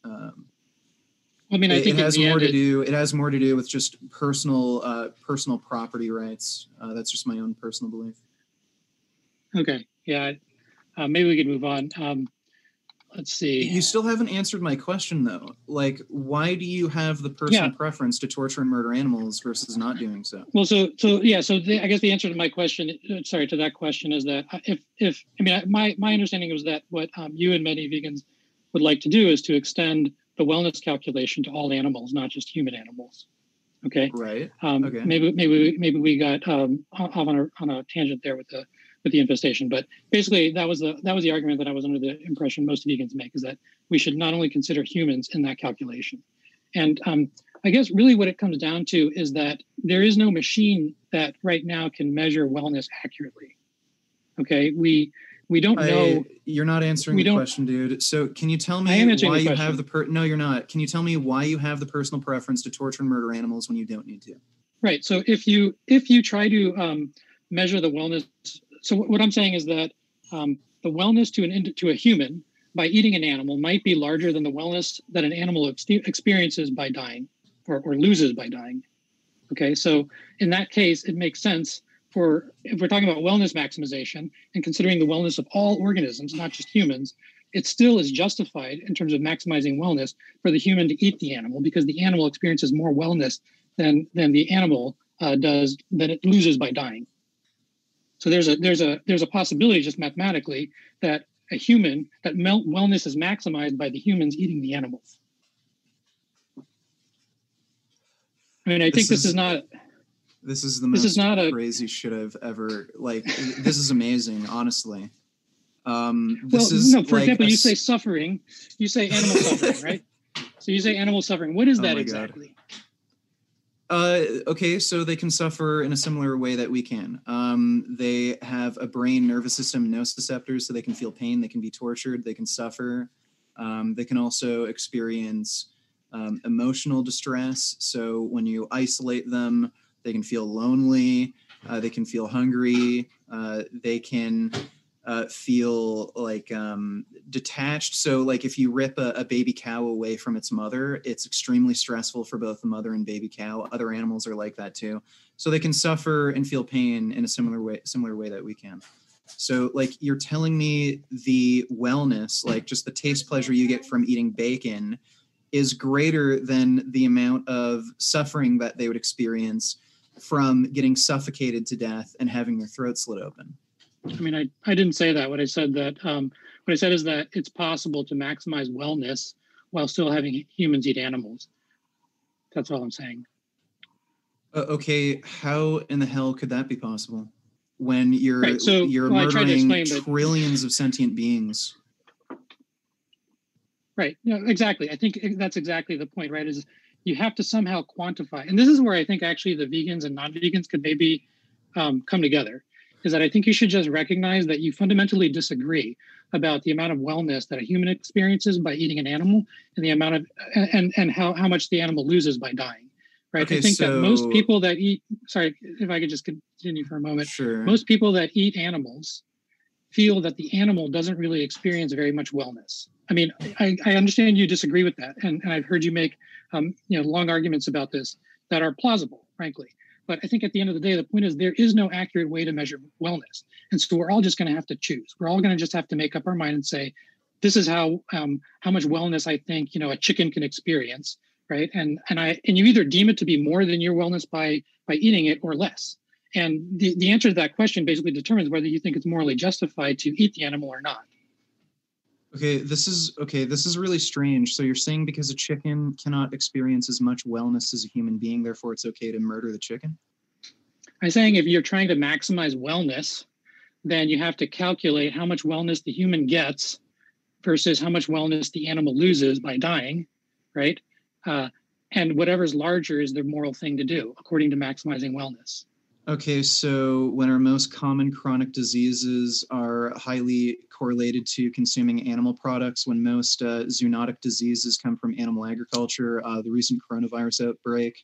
I think it has more to do. It has more to do with just personal property rights. That's just my own personal belief. Okay. Yeah. Maybe we could move on. Let's see. You still haven't answered my question though. Like, why do you have the personal preference to torture and murder animals versus not doing so? Well, I guess the answer to my question, to that question, is that my understanding was that what you and many vegans would like to do is to extend the wellness calculation to all animals, not just human animals. Okay. Right. Okay. Maybe we got off on a tangent there with the infestation, but basically that was the argument that I was under the impression most vegans make, is that we should not only consider humans in that calculation. And I guess really what it comes down to is that there is no machine that right now can measure wellness accurately. Okay, we don't know. You're not answering the question, dude. So can you tell me why you have the No, you're not. Can you tell me why you have the personal preference to torture and murder animals when you don't need to? Right. So if you try to measure the wellness, so what I'm saying is that the wellness to a human by eating an animal might be larger than the wellness that an animal experiences by dying or loses by dying. Okay. So in that case, it makes sense if we're talking about wellness maximization and considering the wellness of all organisms, not just humans, it still is justified in terms of maximizing wellness for the human to eat the animal because the animal experiences more wellness than the animal does that it loses by dying. So there's a possibility just mathematically that wellness is maximized by the humans eating the animals. I mean, I think this is not. This is the most crazy shit I've ever this is amazing, honestly. For example, you say suffering, you say animal suffering, right? So you say animal suffering. What is that exactly? Okay, so they can suffer in a similar way that we can. They have a brain, nervous system, nociceptors, so they can feel pain, they can be tortured, they can suffer. They can also experience emotional distress. So when you isolate them, they can feel lonely, they can feel hungry, they can feel detached. So if you rip a baby cow away from its mother, it's extremely stressful for both the mother and baby cow. Other animals are like that too. So they can suffer and feel pain in a similar way that we can. So you're telling me the wellness, just the taste pleasure you get from eating bacon is greater than the amount of suffering that they would experience from getting suffocated to death and having their throat slit open. I mean, I didn't say that. What I said is that it's possible to maximize wellness while still having humans eat animals. That's all I'm saying. Okay, how in the hell could that be possible when you're murdering trillions of sentient beings? Right. No, exactly. I think that's exactly the point, right? Is you have to somehow quantify. And this is where I think actually the vegans and non-vegans could maybe come together, is that I think you should just recognize that you fundamentally disagree about the amount of wellness that a human experiences by eating an animal and the amount of and how much the animal loses by dying. Right. Okay, I think that most people that eat, sorry, if I could just continue for a moment. Sure. Most people that eat animals feel that the animal doesn't really experience very much wellness. I mean, I understand you disagree with that, and I've heard you make long arguments about this that are plausible, frankly. But I think at the end of the day, the point is there is no accurate way to measure wellness, and so we're all just going to have to choose. We're all going to just have to make up our mind and say, this is how much wellness I think a chicken can experience, right? And you either deem it to be more than your wellness by eating it or less. And the answer to that question basically determines whether you think it's morally justified to eat the animal or not. Okay, this is really strange. So you're saying because a chicken cannot experience as much wellness as a human being, therefore it's okay to murder the chicken? I'm saying if you're trying to maximize wellness, then you have to calculate how much wellness the human gets versus how much wellness the animal loses by dying, right? And whatever's larger is the moral thing to do, according to maximizing wellness. Okay, so when our most common chronic diseases are highly correlated to consuming animal products, when most zoonotic diseases come from animal agriculture, the recent coronavirus outbreak,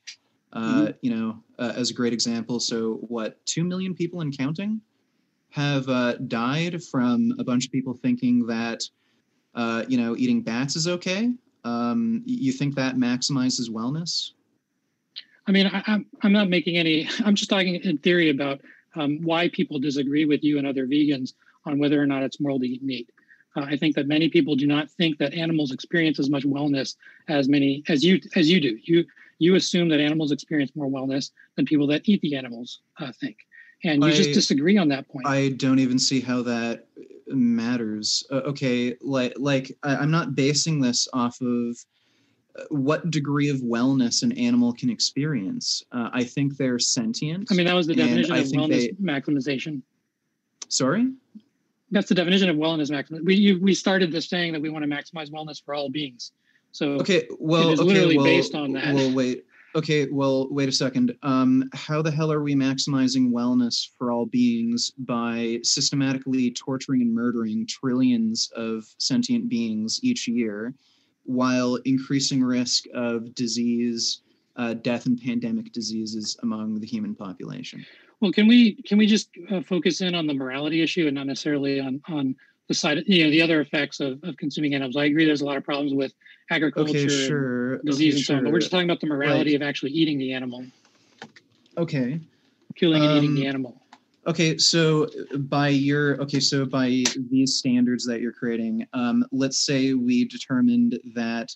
as a great example. So 2 million people and counting have died from a bunch of people thinking that, eating bats is okay. You think that maximizes wellness? I mean, I'm not making any, I'm just talking in theory about why people disagree with you and other vegans on whether or not it's moral to eat meat. I think that many people do not think that animals experience as much wellness as you do. You assume that animals experience more wellness than people that eat the animals think. And you just disagree on that point. I don't even see how that matters. Okay, I'm not basing this off of what degree of wellness an animal can experience. I think they're sentient. I mean, that was the definition of wellness maximization. Sorry? That's the definition of wellness maximization. We started this saying that we want to maximize wellness for all beings. So literally based on that. Well, wait. Okay, well, wait a second. How the hell are we maximizing wellness for all beings by systematically torturing and murdering trillions of sentient beings each year, while increasing risk of disease, death, and pandemic diseases among the human population? Well, can we just focus in on the morality issue and not necessarily on the side, the other effects of consuming animals? I agree. There's a lot of problems with agriculture, Okay, sure. and disease, and so on. But we're just talking about the morality Like, of actually eating the animal, okay. killing and eating the animal. Okay, so by these standards that you're creating, let's say we determined that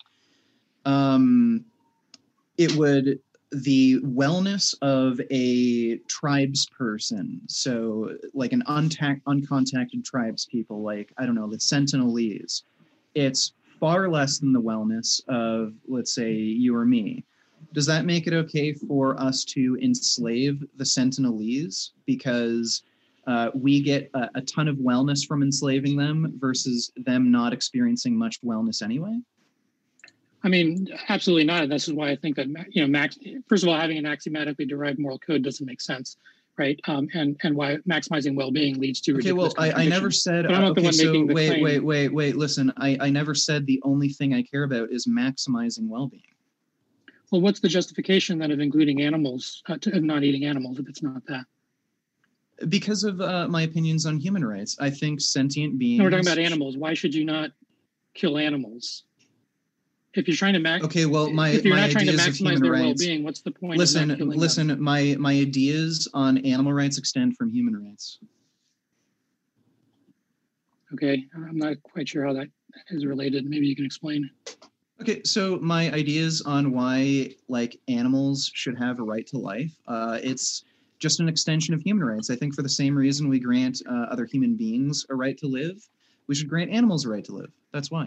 the wellness of a tribes person, so like an uncontacted tribes people, like, I don't know, the Sentinelese, it's far less than the wellness of, let's say, you or me. Does that make it okay for us to enslave the Sentinelese because we get a ton of wellness from enslaving them versus them not experiencing much wellness anyway? I mean, absolutely not. This is why I think that, first of all, having an axiomatically derived moral code doesn't make sense, right? And why maximizing well-being leads to ridiculous. Okay, well, I never said. But I'm not the one making the claim. Wait. Listen, I never said the only thing I care about is maximizing well-being. Well, what's the justification then of including animals, of not eating animals, if it's not that? Because of my opinions on human rights. I think sentient beings. No, we're talking about animals. Why should you not kill animals? If you're trying to if you're not trying to maximize their well-being, what's the point? Listen. Them? My ideas on animal rights extend from human rights. Okay, I'm not quite sure how that is related. Maybe you can explain. Okay, so my ideas on why like animals should have a right to life, it's just an extension of human rights. I think for the same reason we grant other human beings a right to live, we should grant animals a right to live. That's why.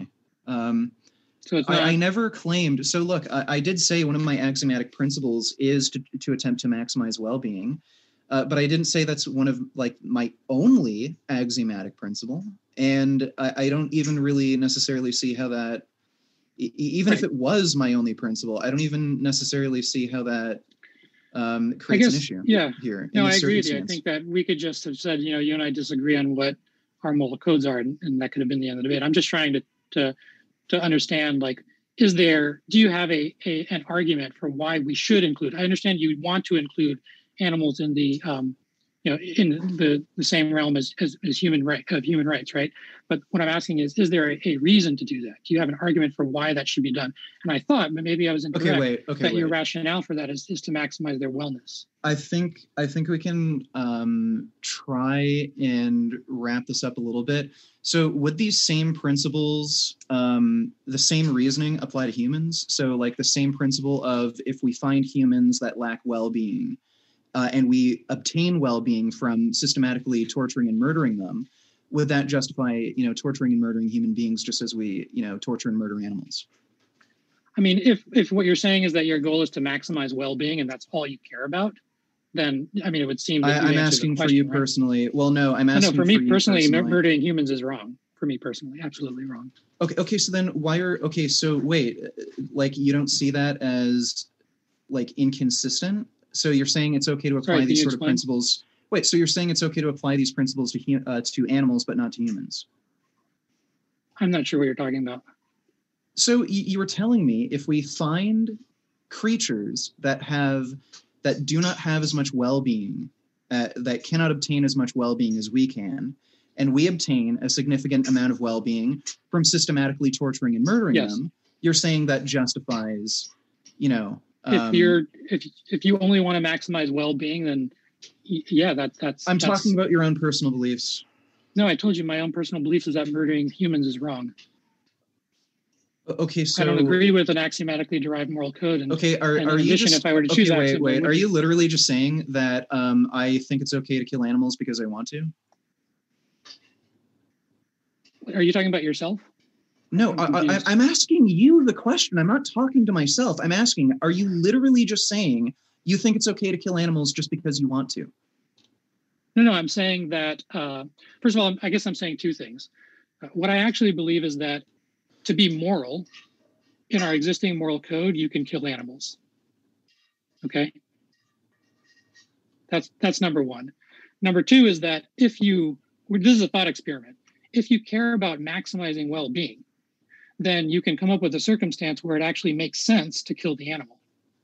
So it's not... I never claimed. So look, I did say one of my axiomatic principles is to attempt to maximize well-being, but I didn't say that's one of like my only axiomatic principle. And I don't even really necessarily see how that, even if it was my only principle, I don't even necessarily see how that creates an issue. Yeah. Here. No, I agree with you. I think that we could just have said, you and I disagree on what our moral codes are, and that could have been the end of the debate. I'm just trying to understand, like, do you have an argument for why we should include? I understand you want to include animals in the in the same realm as human rights, right? But what I'm asking is there a reason to do that? Do you have an argument for why that should be done? And I thought, but maybe I was incorrect, your rationale for that is to maximize their wellness. I think we can try and wrap this up a little bit. So would these same principles, the same reasoning apply to humans? So like the same principle of if we find humans that lack well-being, and we obtain well-being from systematically torturing and murdering them, would that justify, torturing and murdering human beings just as we, torture and murder animals? I mean, if what you're saying is that your goal is to maximize well-being and that's all you care about, then, I mean, it would seem that I'm asking for you personally. Well, no, I'm asking for me personally, murdering humans is wrong. For me personally, absolutely wrong. Okay, so then wait, like you don't see that as like inconsistent? So you're saying it's okay to apply these sort of principles. Wait, so you're saying it's okay to apply these principles to animals, but not to humans? I'm not sure what you're talking about. So you were telling me if we find creatures that do not have as much well-being, that cannot obtain as much well-being as we can, and we obtain a significant amount of well-being from systematically torturing and murdering them, you're saying that justifies, if you only want to maximize well-being, then that's. I'm talking about your own personal beliefs. No, I told you my own personal beliefs is that murdering humans is wrong. Okay, so I don't agree with an axiomatically derived moral code. And, are you just? If I were to choose, wait. Are you literally just saying that I think it's okay to kill animals because I want to? Are you talking about yourself? No, I'm asking you the question. I'm not talking to myself. I'm asking, are you literally just saying you think it's okay to kill animals just because you want to? No, I'm saying that, first of all, I guess I'm saying two things. What I actually believe is that to be moral, in our existing moral code, you can kill animals. Okay, that's number one. Number two is that this is a thought experiment. If you care about maximizing well-being, then you can come up with a circumstance where it actually makes sense to kill the animal.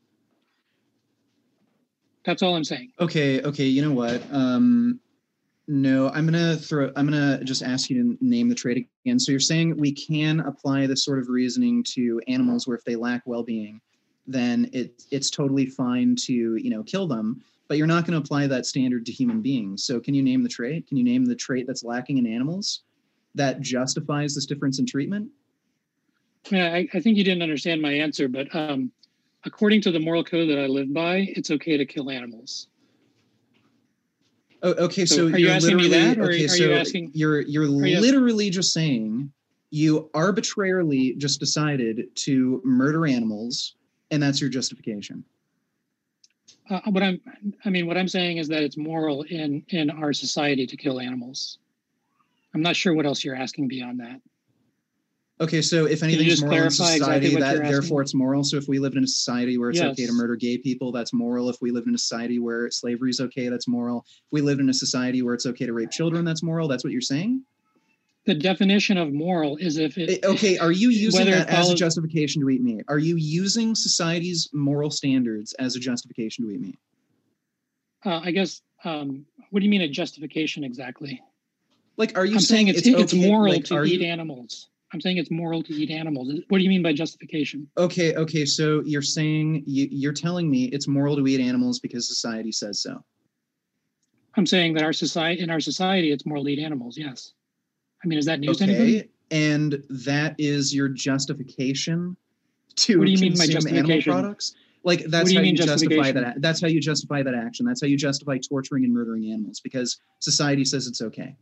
That's all I'm saying. Okay. You know what? No, I'm gonna just ask you to name the trait again. So you're saying we can apply this sort of reasoning to animals where if they lack well-being, then it's totally fine to, kill them, but you're not going to apply that standard to human beings. So can you name the trait? Can you name the trait that's lacking in animals that justifies this difference in treatment? Yeah, I think you didn't understand my answer, but according to the moral code that I live by, it's okay to kill animals. Oh, okay, so are you asking me that, or okay, are so you asking? You're literally just saying you arbitrarily just decided to murder animals, and that's your justification. What I'm saying is that it's moral in our society to kill animals. I'm not sure what else you're asking beyond that. Okay, so if anything's moral in society, exactly therefore it's moral. So if we lived in a society where it's Yes. okay to murder gay people, that's moral. If we lived in a society where slavery is okay, that's moral. If we lived in a society where it's okay to rape children, that's moral. That's what you're saying? The definition of moral is if it... Okay, are you using whether that it as a follows- justification to eat meat? Are you using society's moral standards as a justification to eat meat? I guess, what do you mean a justification exactly? Like, are you I'm saying it's okay, moral like, to eat animals. I'm saying it's moral to eat animals. What do you mean by justification? Okay, so you're saying, you're telling me it's moral to eat animals because society says so. I'm saying that in our society, it's moral to eat animals, yes. I mean, is that news to anybody? And that is your justification to What do you mean by consume animal justification? products? Like, that's how you justify that. That's how you justify that action. That's how you justify torturing and murdering animals, because society says it's okay.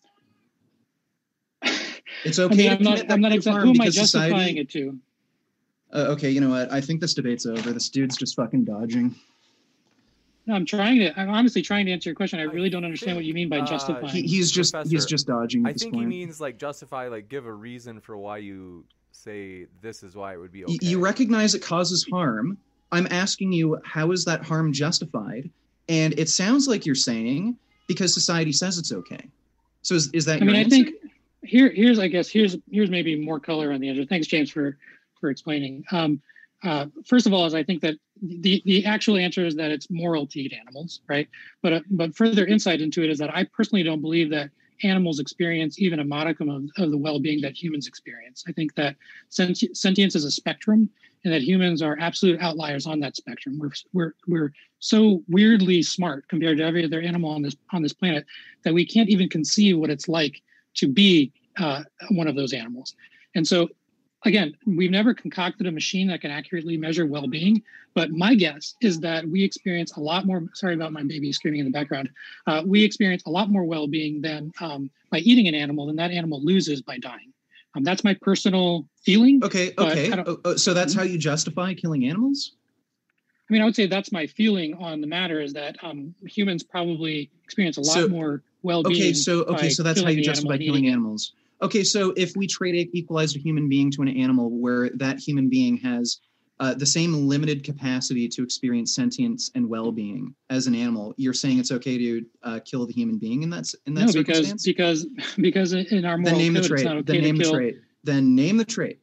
It's okay. I'm not exactly. Who am I justifying it to? Okay, you know what? I think this debate's over. This dude's just fucking dodging. No, I'm honestly trying to answer your question. I really don't understand what you mean by justifying. He's just dodging. I think he means like justify, like give a reason for why you say this is why it would be okay. You recognize it causes harm. I'm asking you, how is that harm justified? And it sounds like you're saying because society says it's okay. So is that your answer? I think here's maybe more color on the answer. Thanks, James, for explaining. First of all, is I think that the actual answer is that it's moral to eat animals, right? But further insight into it is that I personally don't believe that animals experience even a modicum of the well-being that humans experience. I think that sentience is a spectrum, and that humans are absolute outliers on that spectrum. We're so weirdly smart compared to every other animal on this planet that we can't even conceive what it's like to be one of those animals. And so, again, we've never concocted a machine that can accurately measure well-being, but my guess is that we experience a lot more, sorry about my baby screaming in the background, we experience a lot more well-being than by eating an animal than that animal loses by dying. That's my personal feeling. Okay. So that's how you justify killing animals? I mean, I would say that's my feeling on the matter, is that humans probably experience a lot more well-being. Okay, so that's how you justify killing animals. Okay, so if we trade equalized a human being to an animal where that human being has the same limited capacity to experience sentience and well-being as an animal, you're saying it's okay to kill the human being in that circumstance? because in our moral code, it's not okay to kill. Then name the trait.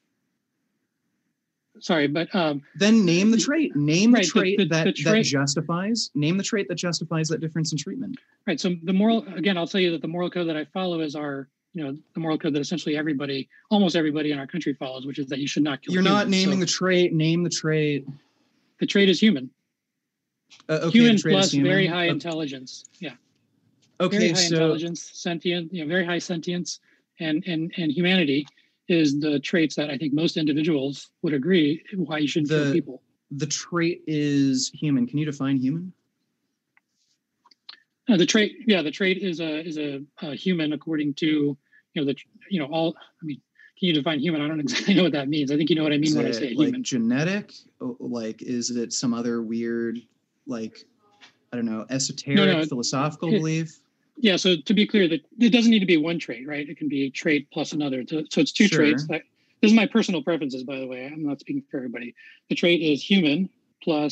Sorry, but then name the trait. Name the trait that justifies. Name the trait that justifies that difference in treatment. Right. So the moral, again, I'll tell you that the moral code that I follow is the moral code that essentially almost everybody in our country follows, which is that you should not kill. You're not naming the trait. Name the trait. The trait is human. Human plus very high intelligence. Yeah. Okay. Very high intelligence, sentient. Very high sentience, and humanity is the traits that I think most individuals would agree why you shouldn't kill people. The trait is human. Can you define human? The trait is a human according to all. I mean, can you define human? I don't exactly know what that means. I think you know what I mean when I say human. Like genetic? Like, is it some other weird, like, I don't know, esoteric philosophical belief? Yeah. So to be clear, that it doesn't need to be one trait, right? It can be a trait plus another. So it's two traits. This is my personal preferences, by the way. I'm not speaking for everybody. The trait is human plus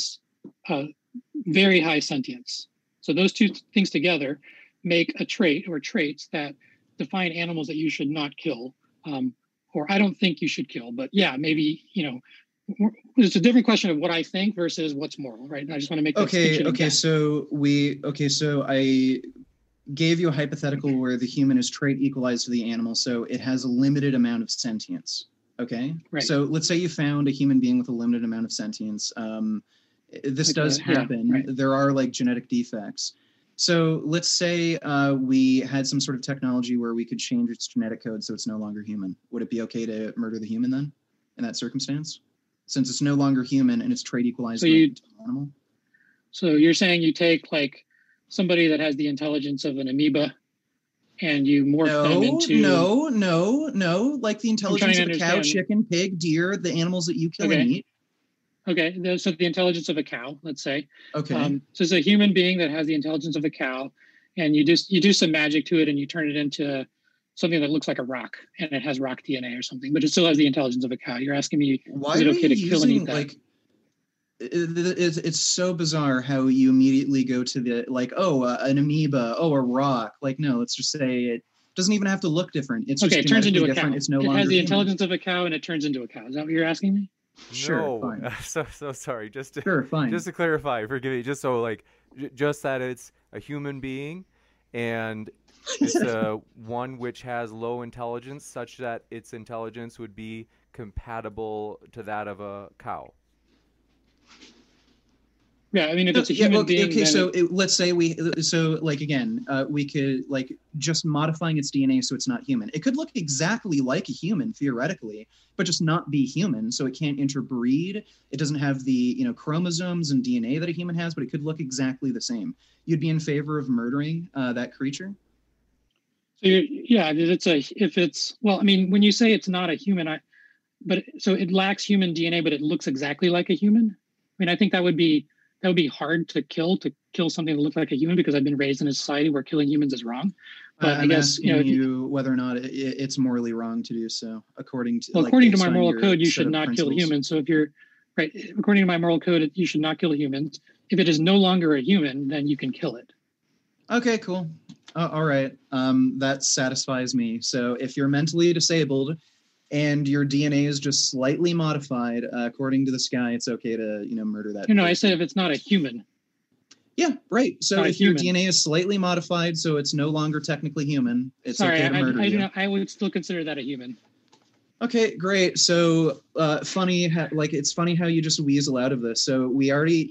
very high sentience. So those two things together make a trait or traits that define animals that you should not kill, or I don't think you should kill. But yeah, maybe, it's a different question of what I think versus what's moral, right? And I just want to make that distinction Okay. again. So I gave you a hypothetical where the human is trait equalized to the animal, so it has a limited amount of sentience. Okay. Right. So let's say you found a human being with a limited amount of sentience. This does happen. Yeah, right. There are like genetic defects. So let's say we had some sort of technology where we could change its genetic code so it's no longer human. Would it be okay to murder the human then, in that circumstance? Since it's no longer human and it's trait equalized to an animal? So you're saying you take like somebody that has the intelligence of an amoeba and you morph them into... No. Like the intelligence of a cow, chicken, pig, deer, the animals that you kill and eat. Okay, so the intelligence of a cow, let's say. Okay. So it's a human being that has the intelligence of a cow, and you do some magic to it, and you turn it into something that looks like a rock, and it has rock DNA or something, but it still has the intelligence of a cow. You're asking me, is it okay to kill and eat that? Like, it's so bizarre how you immediately go to the an amoeba, a rock. Like, no, let's just say it doesn't even have to look different. It's just it turns into a cow. It's no longer has the human. intelligence of a cow, and it turns into a cow. Is that what you're asking me? Sure, no. fine. So sorry. Just to clarify, forgive me. Just so just that it's a human being, and it's one which has low intelligence, such that its intelligence would be compatible to that of a cow. Yeah, I mean, if it's a human being... Okay, let's say we could just modifying its DNA so it's not human. It could look exactly like a human, theoretically, but just not be human, so it can't interbreed. It doesn't have the, chromosomes and DNA that a human has, but it could look exactly the same. You'd be in favor of murdering that creature? So when you say it's not a human, so it lacks human DNA, but it looks exactly like a human? I mean, I think that would be hard to kill something that looks like a human, because I've been raised in a society where killing humans is wrong. But I guess you whether or not it's morally wrong to do so, according to my moral code, you should not kill humans. So if you're right, according to my moral code, you should not kill humans. If it is no longer a human, then you can kill it. Okay, cool. All right, that satisfies me. So if you're mentally disabled and your DNA is just slightly modified, according to the sky, it's okay to, murder that. No, I said if it's not a human. Yeah, right. So if your DNA is slightly modified, so it's no longer technically human, it's okay to murder you. I would still consider that a human. Okay, great. So it's funny how you just weasel out of this. So you already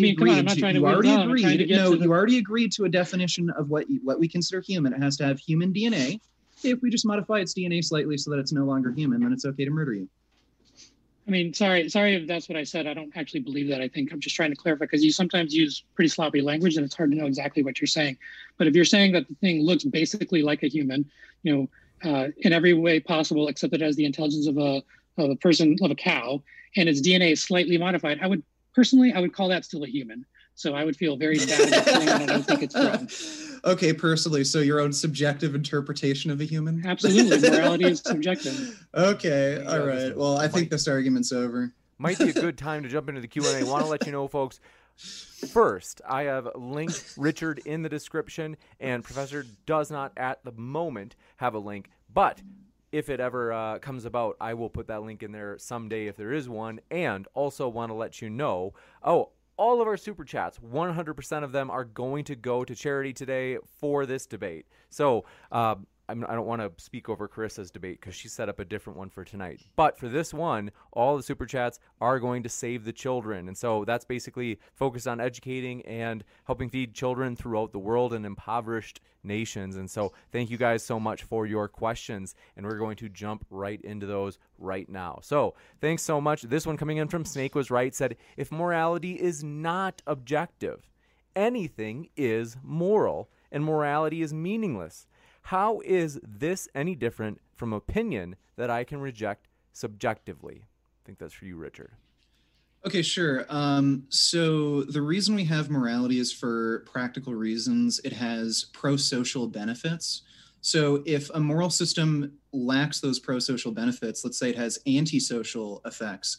agreed to a definition of what we consider human. It has to have human DNA. If we just modify its DNA slightly so that it's no longer human, then it's okay to murder you. I mean, sorry if that's what I said. I don't actually believe that. I think I'm just trying to clarify, because you sometimes use pretty sloppy language and it's hard to know exactly what you're saying. But if you're saying that the thing looks basically like a human, in every way possible, except that it has the intelligence of a cow, and its DNA is slightly modified, I would call that still a human. So I would feel very bad about saying that. I don't think it's wrong. Okay, personally, so your own subjective interpretation of a human? Absolutely. Morality is subjective. Okay, all right. Well, I think this argument's over. Might be a good time to jump into the Q&A. I want to let you know, folks, first, I have linked Richard in the description, and Professor does not at the moment have a link, but if it ever comes about, I will put that link in there someday if there is one, and also want to let you know, all of our super chats, 100% of them are going to go to charity today for this debate. So I don't want to speak over Carissa's debate because she set up a different one for tonight. But for this one, all the super chats are going to save the children. And so that's basically focused on educating and helping feed children throughout the world in impoverished nations. And so thank you guys so much for your questions. And we're going to jump right into those right now. So thanks so much. This one coming in from Snake Was Right said, if morality is not objective, anything is moral and morality is meaningless. How is this any different from opinion that I can reject subjectively? I think that's for you, Richard. Okay, sure. So the reason we have morality is for practical reasons. It has pro-social benefits. So if a moral system lacks those pro-social benefits, let's say it has antisocial effects,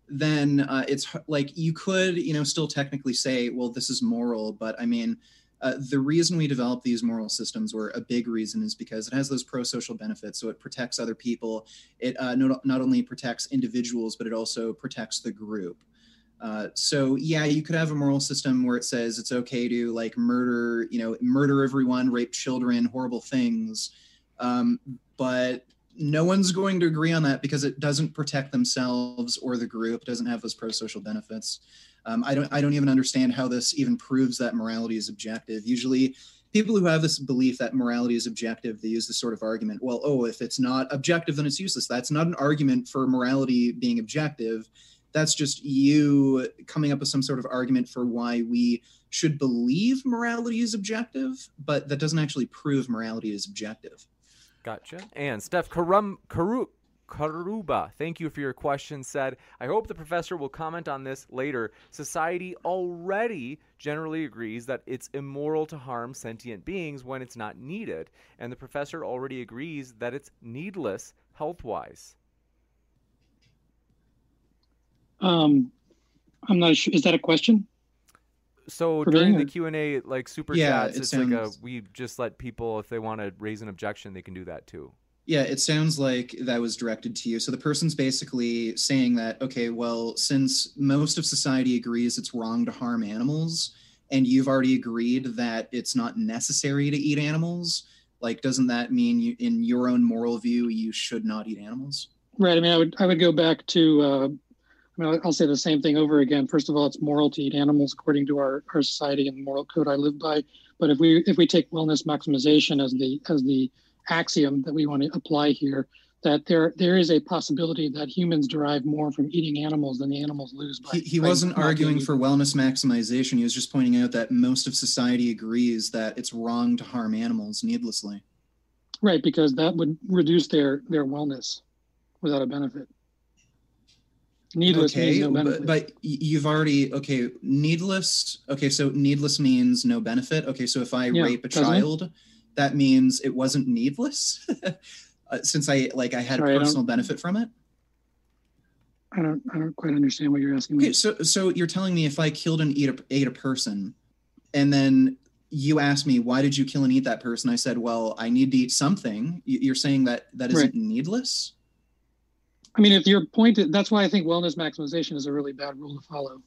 then it's like you could, still technically say, well, this is moral. But I mean, the reason we develop these moral systems, or a big reason, is because it has those pro-social benefits. So it protects other people. It not only protects individuals, but it also protects the group. So yeah, you could have a moral system where it says it's okay to like murder everyone, rape children, horrible things. But no one's going to agree on that because it doesn't protect themselves or the group. It doesn't have those pro-social benefits. I don't even understand how this even proves that morality is objective. Usually people who have this belief that morality is objective, they use this sort of argument. Well, if it's not objective, then it's useless. That's not an argument for morality being objective. That's just you coming up with some sort of argument for why we should believe morality is objective, but that doesn't actually prove morality is objective. Gotcha. And Steph Karuba, thank you for your question, said, I hope the professor will comment on this later. Society already generally agrees that it's immoral to harm sentient beings when it's not needed, and the professor already agrees that it's needless health-wise. I'm not sure. Is that a question? So during the Q&A, like super chats, it's like we just let people, if they want to raise an objection, they can do that too. Yeah, it sounds like that was directed to you. So the person's basically saying that, okay, well, since most of society agrees it's wrong to harm animals, and you've already agreed that it's not necessary to eat animals, like, doesn't that mean in your own moral view, you should not eat animals? Right. I mean, I would go back to, I'll say the same thing over again. First of all, it's moral to eat animals according to our society and the moral code I live by. But if we take wellness maximization as the axiom that we want to apply here, that there is a possibility that humans derive more from eating animals than the animals lose. He wasn't arguing for wellness maximization. He was just pointing out that most of society agrees that it's wrong to harm animals needlessly. Right, because that would reduce their wellness without a benefit. Needless means no benefit. But you've already, needless. Okay, so needless means no benefit. Okay, so if I rape a child, that means it wasn't needless? Since I had a personal benefit from it? I don't quite understand what you're asking me. Okay, so you're telling me if I killed and ate a person, and then you asked me, why did you kill and eat that person? I said, well, I need to eat something. You're saying that isn't needless? I mean, if your point is, that's why I think wellness maximization is a really bad rule to follow.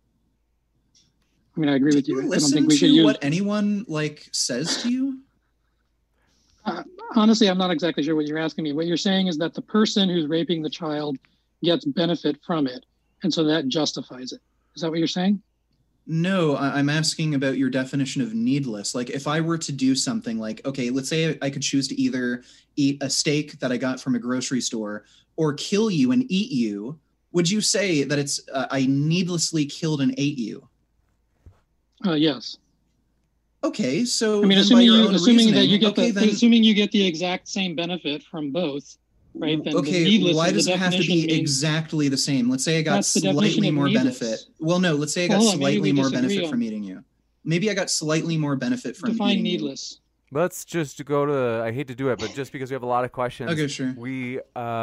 I mean, I agree with you. I don't think we should use what anyone says to you. Honestly, I'm not exactly sure what you're asking me. What you're saying is that the person who's raping the child gets benefit from it, and so that justifies it. Is that what you're saying? No, I'm asking about your definition of needless. Like, if I were to do something let's say I could choose to either eat a steak that I got from a grocery store or kill you and eat you, would you say that it's I needlessly killed and ate you? Yes. Okay, so I mean, assuming you get the exact same benefit from both, right? Then why does it have to be exactly the same? Let's say I got slightly more benefit. Well, no, let's say I got slightly more benefit from eating you. Maybe I got slightly more benefit from define eating needless. You. Let's just go to, I hate to do it, but just because we have a lot of questions. Okay, sure. We,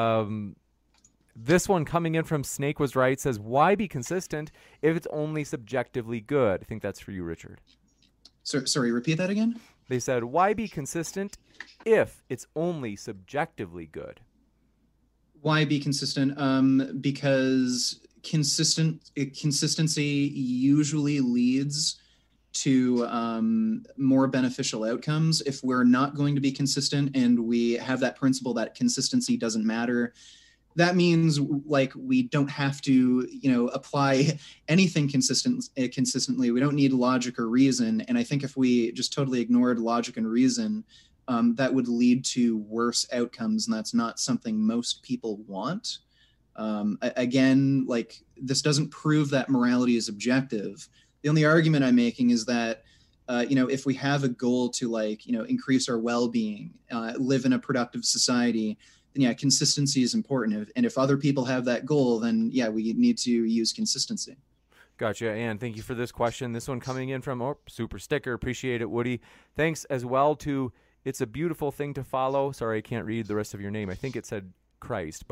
this one coming in from Snake Was Right says, why be consistent if it's only subjectively good? I think that's for you, Richard. Sorry, repeat that again? They said, why be consistent if it's only subjectively good? Why be consistent? Because consistency usually leads to more beneficial outcomes. If we're not going to be consistent and we have that principle that consistency doesn't matter, that means we don't have to, apply anything consistently. We don't need logic or reason. And I think if we just totally ignored logic and reason, that would lead to worse outcomes. And that's not something most people want. Again, this doesn't prove that morality is objective. The only argument I'm making is that, if we have a goal to increase our well-being, live in a productive society, then consistency is important. And if other people have that goal, then we need to use consistency. Gotcha. And thank you for this question. This one coming in from Super Sticker. Appreciate it, Woody. Thanks as well to It's a Beautiful Thing to Follow. Sorry, I can't read the rest of your name. I think it said Christ. But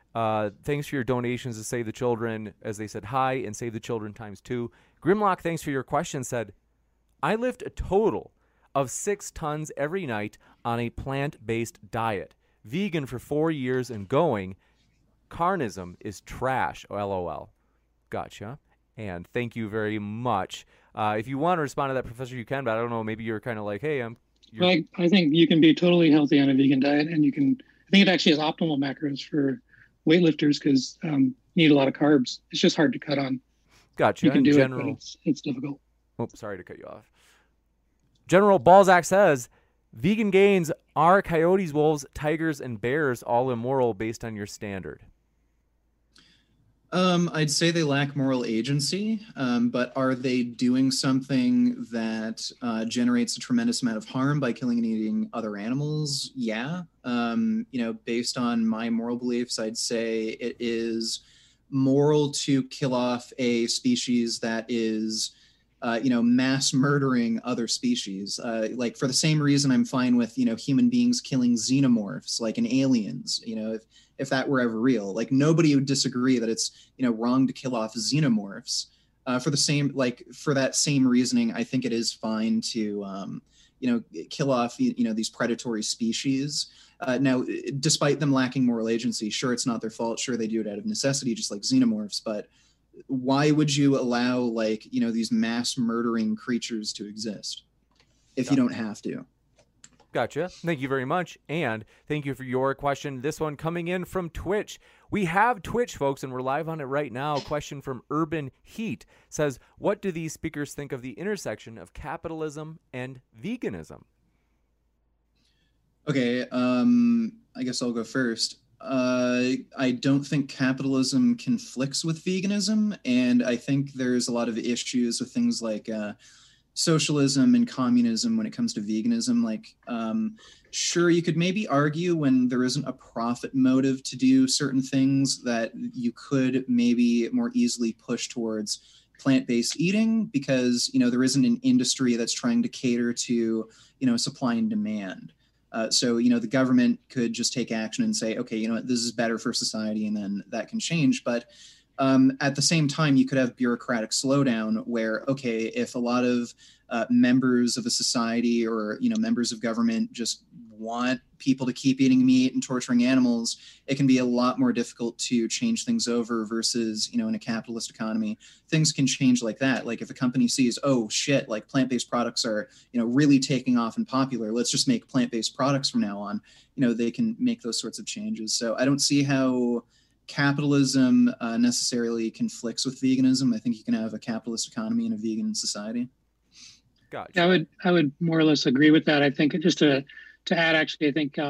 Thanks for your donations to Save the Children, as they said hi, and Save the Children ×2. Grimlock, thanks for your question, said, I lift a total of 6 tons every night on a plant-based diet. Vegan for 4 years and going. Carnism is trash, LOL. Gotcha. And thank you very much. If you want to respond to that, Professor, you can, but I don't know, maybe you're kind of like, hey, I think you can be totally healthy on a vegan diet, and I think it actually has optimal macros for weightlifters because you need a lot of carbs. It's just hard to cut on. Gotcha. You can do it, but it's difficult. Oh, sorry to cut you off. General Balzac says, vegan gains are coyotes, wolves, tigers, and bears all immoral based on your standard? I'd say they lack moral agency, but are they doing something that generates a tremendous amount of harm by killing and eating other animals? Yeah. Based on my moral beliefs, I'd say it is moral to kill off a species that is mass murdering other species. Like for the same reason I'm fine with, human beings killing xenomorphs, like in Aliens, if that were ever real, like nobody would disagree that it's, wrong to kill off xenomorphs. For that same reasoning, I think it is fine to, kill off, these predatory species. Now, despite them lacking moral agency, sure, it's not their fault. Sure, they do it out of necessity, just like xenomorphs, but why would you allow these mass murdering creatures to exist if you don't have to? Gotcha. Thank you very much. And thank you for your question. This one coming in from Twitch. We have Twitch, folks, and we're live on it right now. Question from Urban Heat says, what do these speakers think of the intersection of capitalism and veganism? Okay. I guess I'll go first. I don't think capitalism conflicts with veganism, and I think there's a lot of issues with things like socialism and communism when it comes to veganism. Sure, you could maybe argue when there isn't a profit motive to do certain things that you could maybe more easily push towards plant-based eating because, there isn't an industry that's trying to cater to, supply and demand. So, the government could just take action and say, okay, this is better for society, and then that can change. But at the same time, you could have bureaucratic slowdown where, okay, if a lot of members of a society or, members of government just want people to keep eating meat and torturing animals, it can be a lot more difficult to change things over versus, in a capitalist economy, things can change like that. Like if a company sees, oh shit, like plant-based products are, really taking off and popular, let's just make plant-based products from now on, they can make those sorts of changes. So I don't see how capitalism necessarily conflicts with veganism. I think you can have a capitalist economy and a vegan society. Gotcha. Yeah, I would more or less agree with that. I think just to add, actually, I think,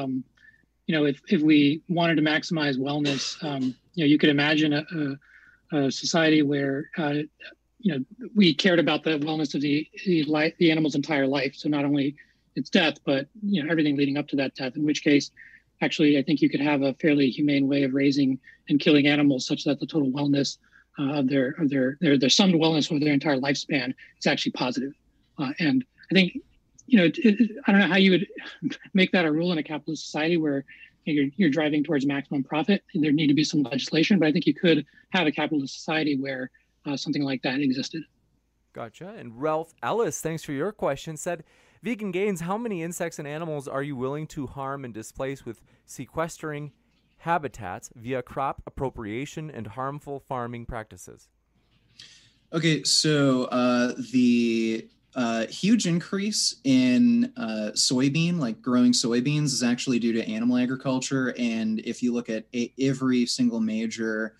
if we wanted to maximize wellness, you could imagine a society where, we cared about the wellness of the animal's entire life. So not only its death, but, everything leading up to that death, in which case, actually, I think you could have a fairly humane way of raising and killing animals such that the total wellness of their summed wellness over their entire lifespan is actually positive. And I think, I don't know how you would make that a rule in a capitalist society where you're driving towards maximum profit. There need to be some legislation, but I think you could have a capitalist society where something like that existed. Gotcha. And Ralph Ellis, thanks for your question, said, vegan gains, how many insects and animals are you willing to harm and displace with sequestering habitats via crop appropriation and harmful farming practices? Okay, so the huge increase in growing soybeans is actually due to animal agriculture. And if you look at every single major,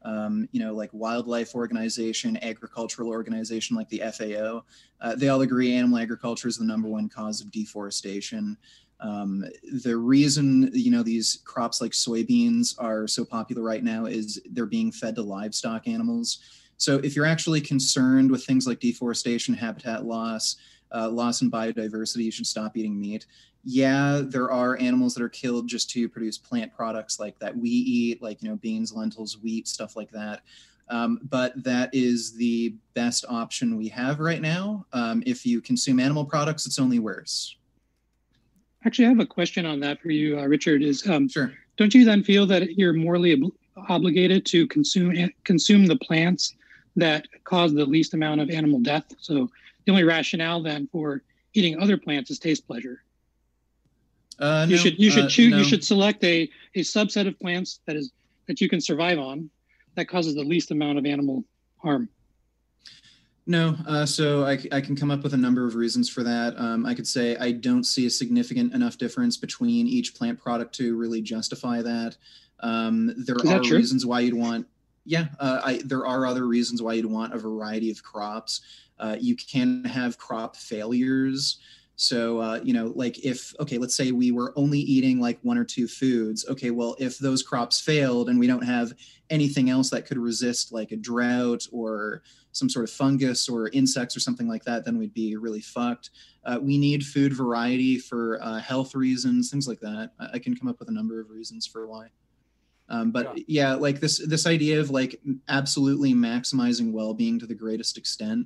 wildlife organization, agricultural organization like the FAO, they all agree animal agriculture is the #1 cause of deforestation. The reason, these crops like soybeans are so popular right now is they're being fed to livestock animals. So if you're actually concerned with things like deforestation, habitat loss, loss in biodiversity, you should stop eating meat. Yeah, there are animals that are killed just to produce plant products like that we eat, like, beans, lentils, wheat, stuff like that. But that is the best option we have right now. If you consume animal products, it's only worse. Actually, I have a question on that for you, Richard. Sure. Don't you then feel that you're morally obligated to consume the plants that cause the least amount of animal death. So the only rationale then for eating other plants is taste pleasure. You should select a subset of plants that you can survive on that causes the least amount of animal harm. No, so I can come up with a number of reasons for that. I could say I don't see a significant enough difference between each plant product to really justify that. There are reasons why you'd want, there are other reasons why you'd want a variety of crops. You can have crop failures. So, like let's say we were only eating like one or two foods. Okay, well, if those crops failed and we don't have anything else that could resist like a drought or some sort of fungus or insects or something like that, then we'd be really fucked. We need food variety for health reasons, things like that. I can come up with a number of reasons for why. Like this idea of like absolutely maximizing well-being to the greatest extent.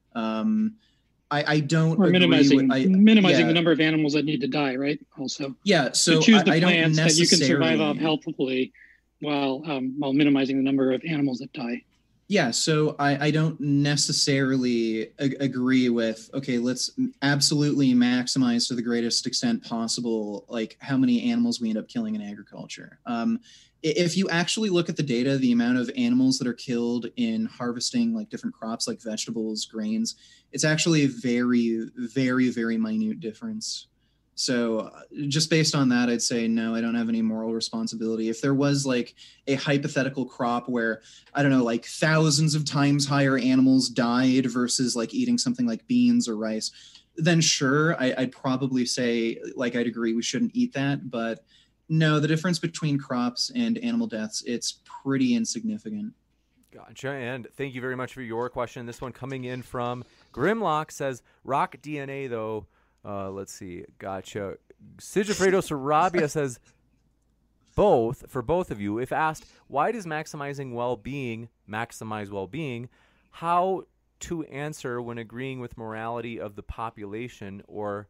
I don't. Or minimizing the number of animals that need to die, right? Also. Yeah. So choose the plants that you can survive off healthfully, while minimizing the number of animals that die. Yeah, so I don't necessarily agree with, okay, let's absolutely maximize to the greatest extent possible, like how many animals we end up killing in agriculture. If you actually look at the data, the amount of animals that are killed in harvesting like different crops, like vegetables, grains, it's actually a very, very, very minute difference. So just based on that, I'd say, no, I don't have any moral responsibility. If there was like a hypothetical crop where, I don't know, like thousands of times higher animals died versus like eating something like beans or rice, then sure, I'd probably say, like, I'd agree we shouldn't eat that. But no, the difference between crops and animal deaths, it's pretty insignificant. Gotcha. And thank you very much for your question. This one coming in from Grimlock says, rock DNA, though. Let's see. Gotcha. Sigifredo Sarabia says, for both of you, if asked, why does maximizing well-being maximize well-being, how to answer when agreeing with morality of the population or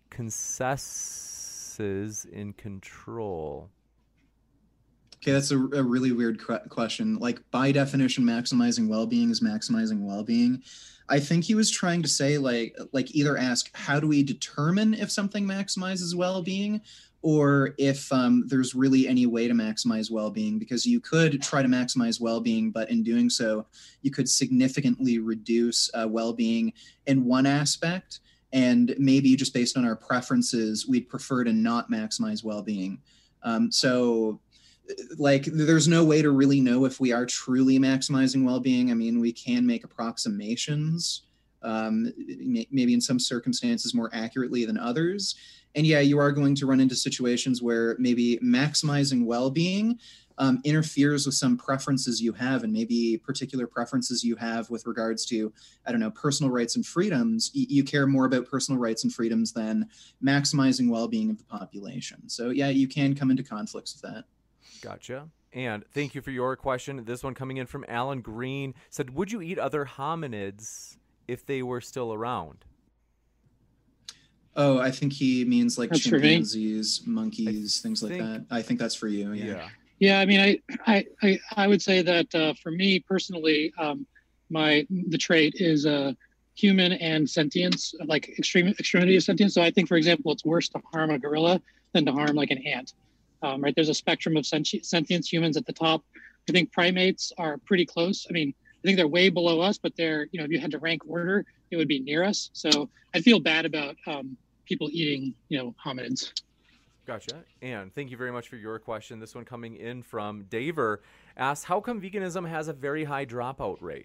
consensus in control? Okay, that's a really weird question. Like, by definition, maximizing well-being is maximizing well-being. I think he was trying to say, like either ask, how do we determine if something maximizes well-being, or if there's really any way to maximize well-being, because you could try to maximize well-being, but in doing so, you could significantly reduce well-being in one aspect, and maybe just based on our preferences, we'd prefer to not maximize well-being. So like, there's no way to really know if we are truly maximizing well-being. I mean, we can make approximations, maybe in some circumstances more accurately than others. And yeah, you are going to run into situations where maybe maximizing well-being interferes with some preferences you have, and maybe particular preferences you have with regards to, I don't know, personal rights and freedoms. You care more about personal rights and freedoms than maximizing well-being of the population. So yeah, you can come into conflicts with that. Gotcha. And thank you for your question. This one coming in from Alan Green said, would you eat other hominids if they were still around? Oh, I think he means like that's chimpanzees, monkeys, things like that. I think that's for you. Yeah. Yeah. I mean, I would say that for me personally, the trait is human and sentience, like extremity of sentience. So I think, for example, it's worse to harm a gorilla than to harm like an ant. Right, there's a spectrum of sentience, humans at the top. I think primates are pretty close. I mean, I think they're way below us, but they're, if you had to rank order, it would be near us. So I feel bad about people eating, hominids. Gotcha. And thank you very much for your question. This one coming in from Daver asks, how come veganism has a very high dropout rate?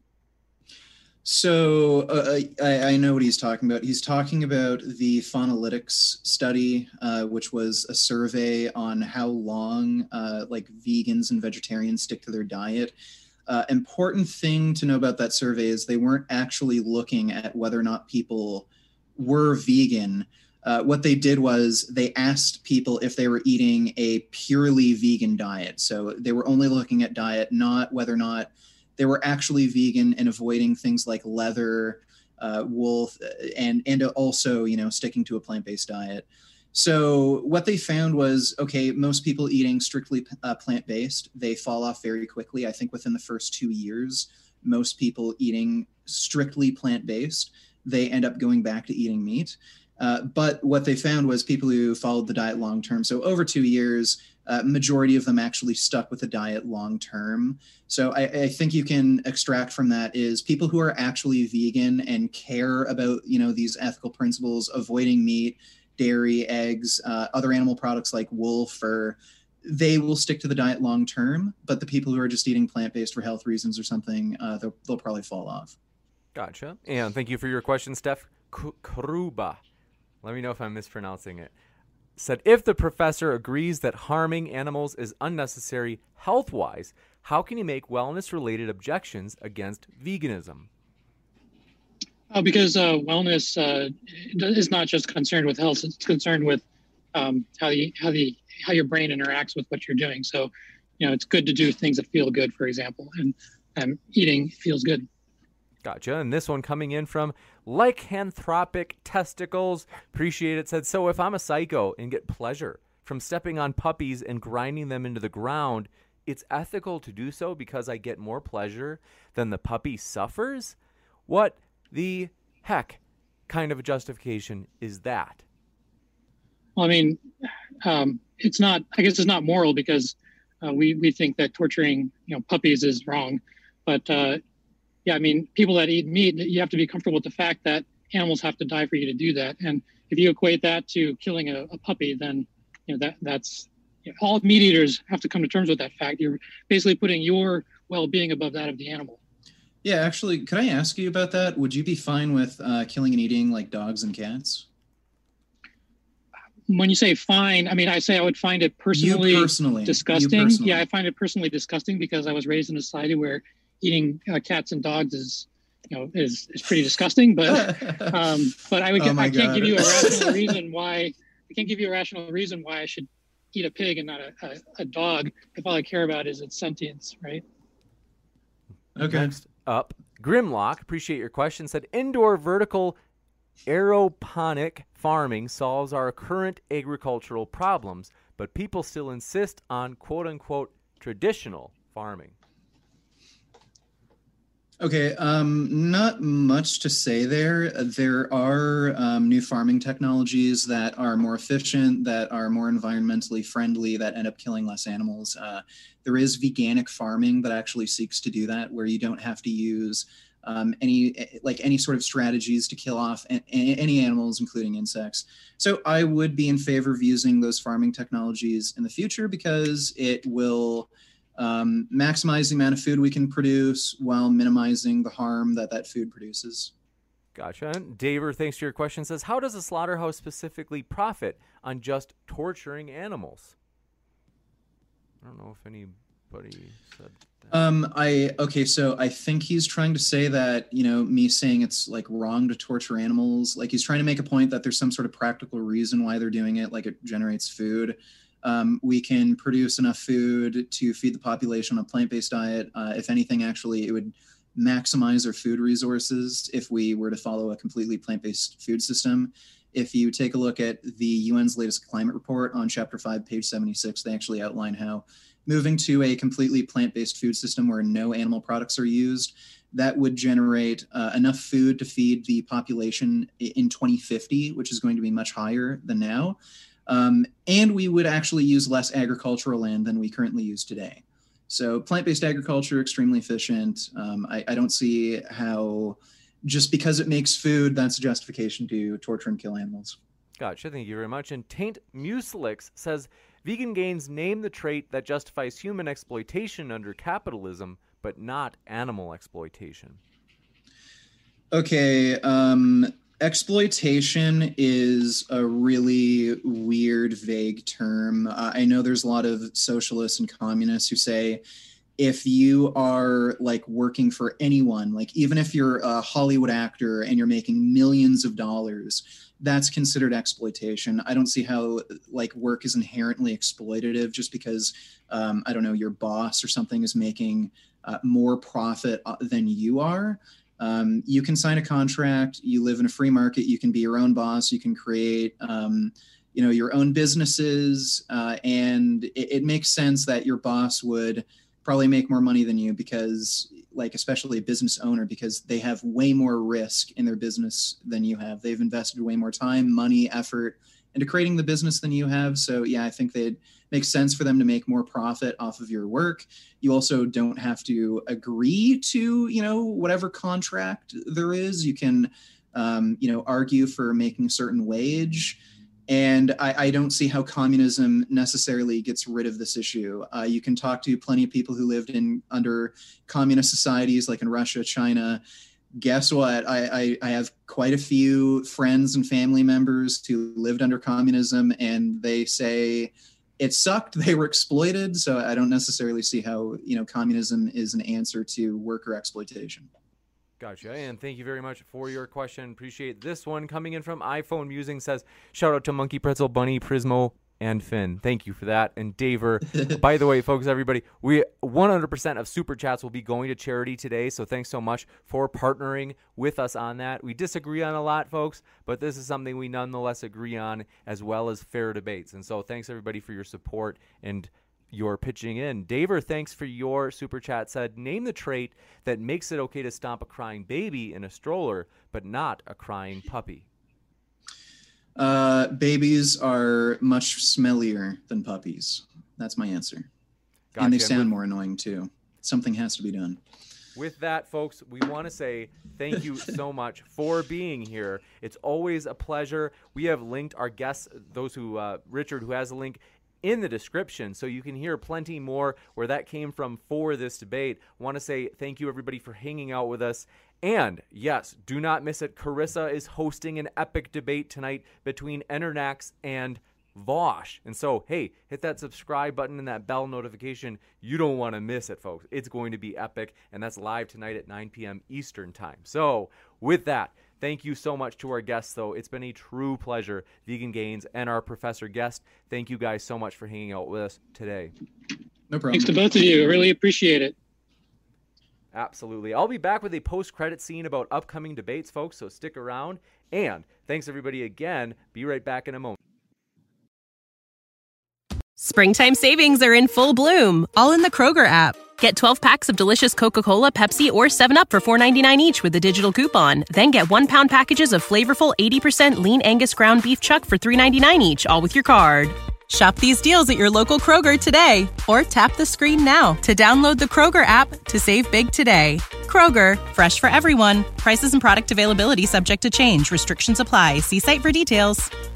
So I know what he's talking about. He's talking about the Phonalytics study, which was a survey on how long like vegans and vegetarians stick to their diet. Important thing to know about that survey is they weren't actually looking at whether or not people were vegan. What they did was they asked people if they were eating a purely vegan diet. So they were only looking at diet, not whether or not they were actually vegan and avoiding things like leather, wool, and also, sticking to a plant-based diet. So what they found was, okay, most people eating strictly plant-based, they fall off very quickly. I think within the first 2 years, most people eating strictly plant-based, they end up going back to eating meat. But what they found was people who followed the diet long term. So over 2 years, majority of them actually stuck with the diet long term. So I think you can extract from that is people who are actually vegan and care about, these ethical principles, avoiding meat, dairy, eggs, other animal products like wool, fur, they will stick to the diet long term. But the people who are just eating plant-based for health reasons or something, they'll probably fall off. Gotcha. And thank you for your question, Steph Kruba. Let me know if I'm mispronouncing it. Said, if the professor agrees that harming animals is unnecessary health-wise, how can you make wellness-related objections against veganism? Because wellness is not just concerned with health; it's concerned with how your brain interacts with what you're doing. So, it's good to do things that feel good, for example, and eating feels good. Gotcha. And this one coming in from Lycanthropic Testicles. Appreciate it. Said, so if I'm a psycho and get pleasure from stepping on puppies and grinding them into the ground, it's ethical to do so because I get more pleasure than the puppy suffers? What the heck kind of a justification is that? Well, I mean, it's not moral because we think that torturing, puppies is wrong. But yeah, I mean, people that eat meat, you have to be comfortable with the fact that animals have to die for you to do that. And if you equate that to killing a puppy, then that's all meat eaters have to come to terms with that fact. You're basically putting your well-being above that of the animal. Yeah, actually, could I ask you about that? Would you be fine with killing and eating like dogs and cats? When you say fine, I mean, I say I would find it personally disgusting. Yeah, I find it personally disgusting because I was raised in a society where eating cats and dogs is pretty disgusting. But I can't give you a rational reason why. I can't give you a rational reason why I should eat a pig and not a dog if all I care about is its sentience, right? Okay. Next up, Grimlock, appreciate your question, said indoor vertical aeroponic farming solves our current agricultural problems, but people still insist on quote-unquote traditional farming. Okay, not much to say there. There are new farming technologies that are more efficient, that are more environmentally friendly, that end up killing less animals. There is veganic farming that actually seeks to do that, where you don't have to use any sort of strategies to kill off any animals, including insects. So I would be in favor of using those farming technologies in the future because it will maximize the amount of food we can produce while minimizing the harm that food produces. Gotcha. And Daver, thanks for your question, says, how does a slaughterhouse specifically profit on just torturing animals? I don't know if anybody said that. So I think he's trying to say that, me saying it's like wrong to torture animals, like he's trying to make a point that there's some sort of practical reason why they're doing it, like it generates food. We can produce enough food to feed the population on a plant-based diet. If anything, actually, it would maximize our food resources if we were to follow a completely plant-based food system. If you take a look at the UN's latest climate report on Chapter 5, page 76, they actually outline how moving to a completely plant-based food system where no animal products are used, that would generate enough food to feed the population in 2050, which is going to be much higher than now. And we would actually use less agricultural land than we currently use today. So plant-based agriculture, extremely efficient. I don't see how just because it makes food, that's a justification to torture and kill animals. Gotcha. Thank you very much. And Taint Muselix says, vegan gains name the trait that justifies human exploitation under capitalism, but not animal exploitation. Okay. Exploitation is a really weird, vague term. I know there's a lot of socialists and communists who say if you are like working for anyone, like even if you're a Hollywood actor and you're making millions of dollars, that's considered exploitation. I don't see how like work is inherently exploitative just because, I don't know, your boss or something is making more profit than you are. You can sign a contract, you live in a free market, you can be your own boss, you can create your own businesses, and it makes sense that your boss would probably make more money than you because, like, especially a business owner, because they have way more risk in their business than you have. They've invested way more time, money, effort into creating the business than you have. So yeah, I think it makes sense for them to make more profit off of your work. You also don't have to agree to, whatever contract there is. You can, argue for making a certain wage. And I don't see how communism necessarily gets rid of this issue. You can talk to plenty of people who lived under communist societies like in Russia, China. Guess what? I have quite a few friends and family members who lived under communism, and they say it sucked. They were exploited. So I don't necessarily see how, communism is an answer to worker exploitation. Gotcha. And thank you very much for your question. Appreciate this one coming in from iPhone Musing. Says, shout out to Monkey Pretzel, Bunny, Prismo, and Finn. Thank you for that. And Daver, by the way, folks, everybody, we 100% of Super Chats will be going to charity today. So thanks so much for partnering with us on that. We disagree on a lot, folks, but this is something we nonetheless agree on, as well as fair debates. And so thanks, everybody, for your support and your pitching in. Daver, thanks for your Super Chat. Said, name the trait that makes it okay to stomp a crying baby in a stroller, but not a crying puppy. Babies are much smellier than puppies. That's my answer. Gotcha. And they sound more annoying too. Something has to be done. With that, folks, we want to say thank you so much for being here. It's always a pleasure. We have linked our guests, those who, Richard, who has a link in the description, so you can hear plenty more where that came from for this debate. Want to say thank you, everybody, for hanging out with us. And yes, do not miss it. Carissa is hosting an epic debate tonight between Enternax and Vosh. And so, hey, hit that subscribe button and that bell notification. You don't want to miss it, folks. It's going to be epic, and that's live tonight at 9 p.m. Eastern time. So with that, thank you so much to our guests, though. It's been a true pleasure, Vegan Gains and our professor guest. Thank you guys so much for hanging out with us today. No problem. Thanks to both of you. I really appreciate it. Absolutely. I'll be back with a post-credit scene about upcoming debates, folks, so stick around. And thanks, everybody, again. Be right back in a moment. Springtime savings are in full bloom, all in the Kroger app. Get 12 packs of delicious Coca-Cola, Pepsi, or 7-Up for $4.99 each with a digital coupon. Then get 1-pound packages of flavorful 80% lean Angus ground beef chuck for $3.99 each, all with your card. Shop these deals at your local Kroger today, or tap the screen now to download the Kroger app to save big today. Kroger, fresh for everyone. Prices and product availability subject to change. Restrictions apply. See site for details.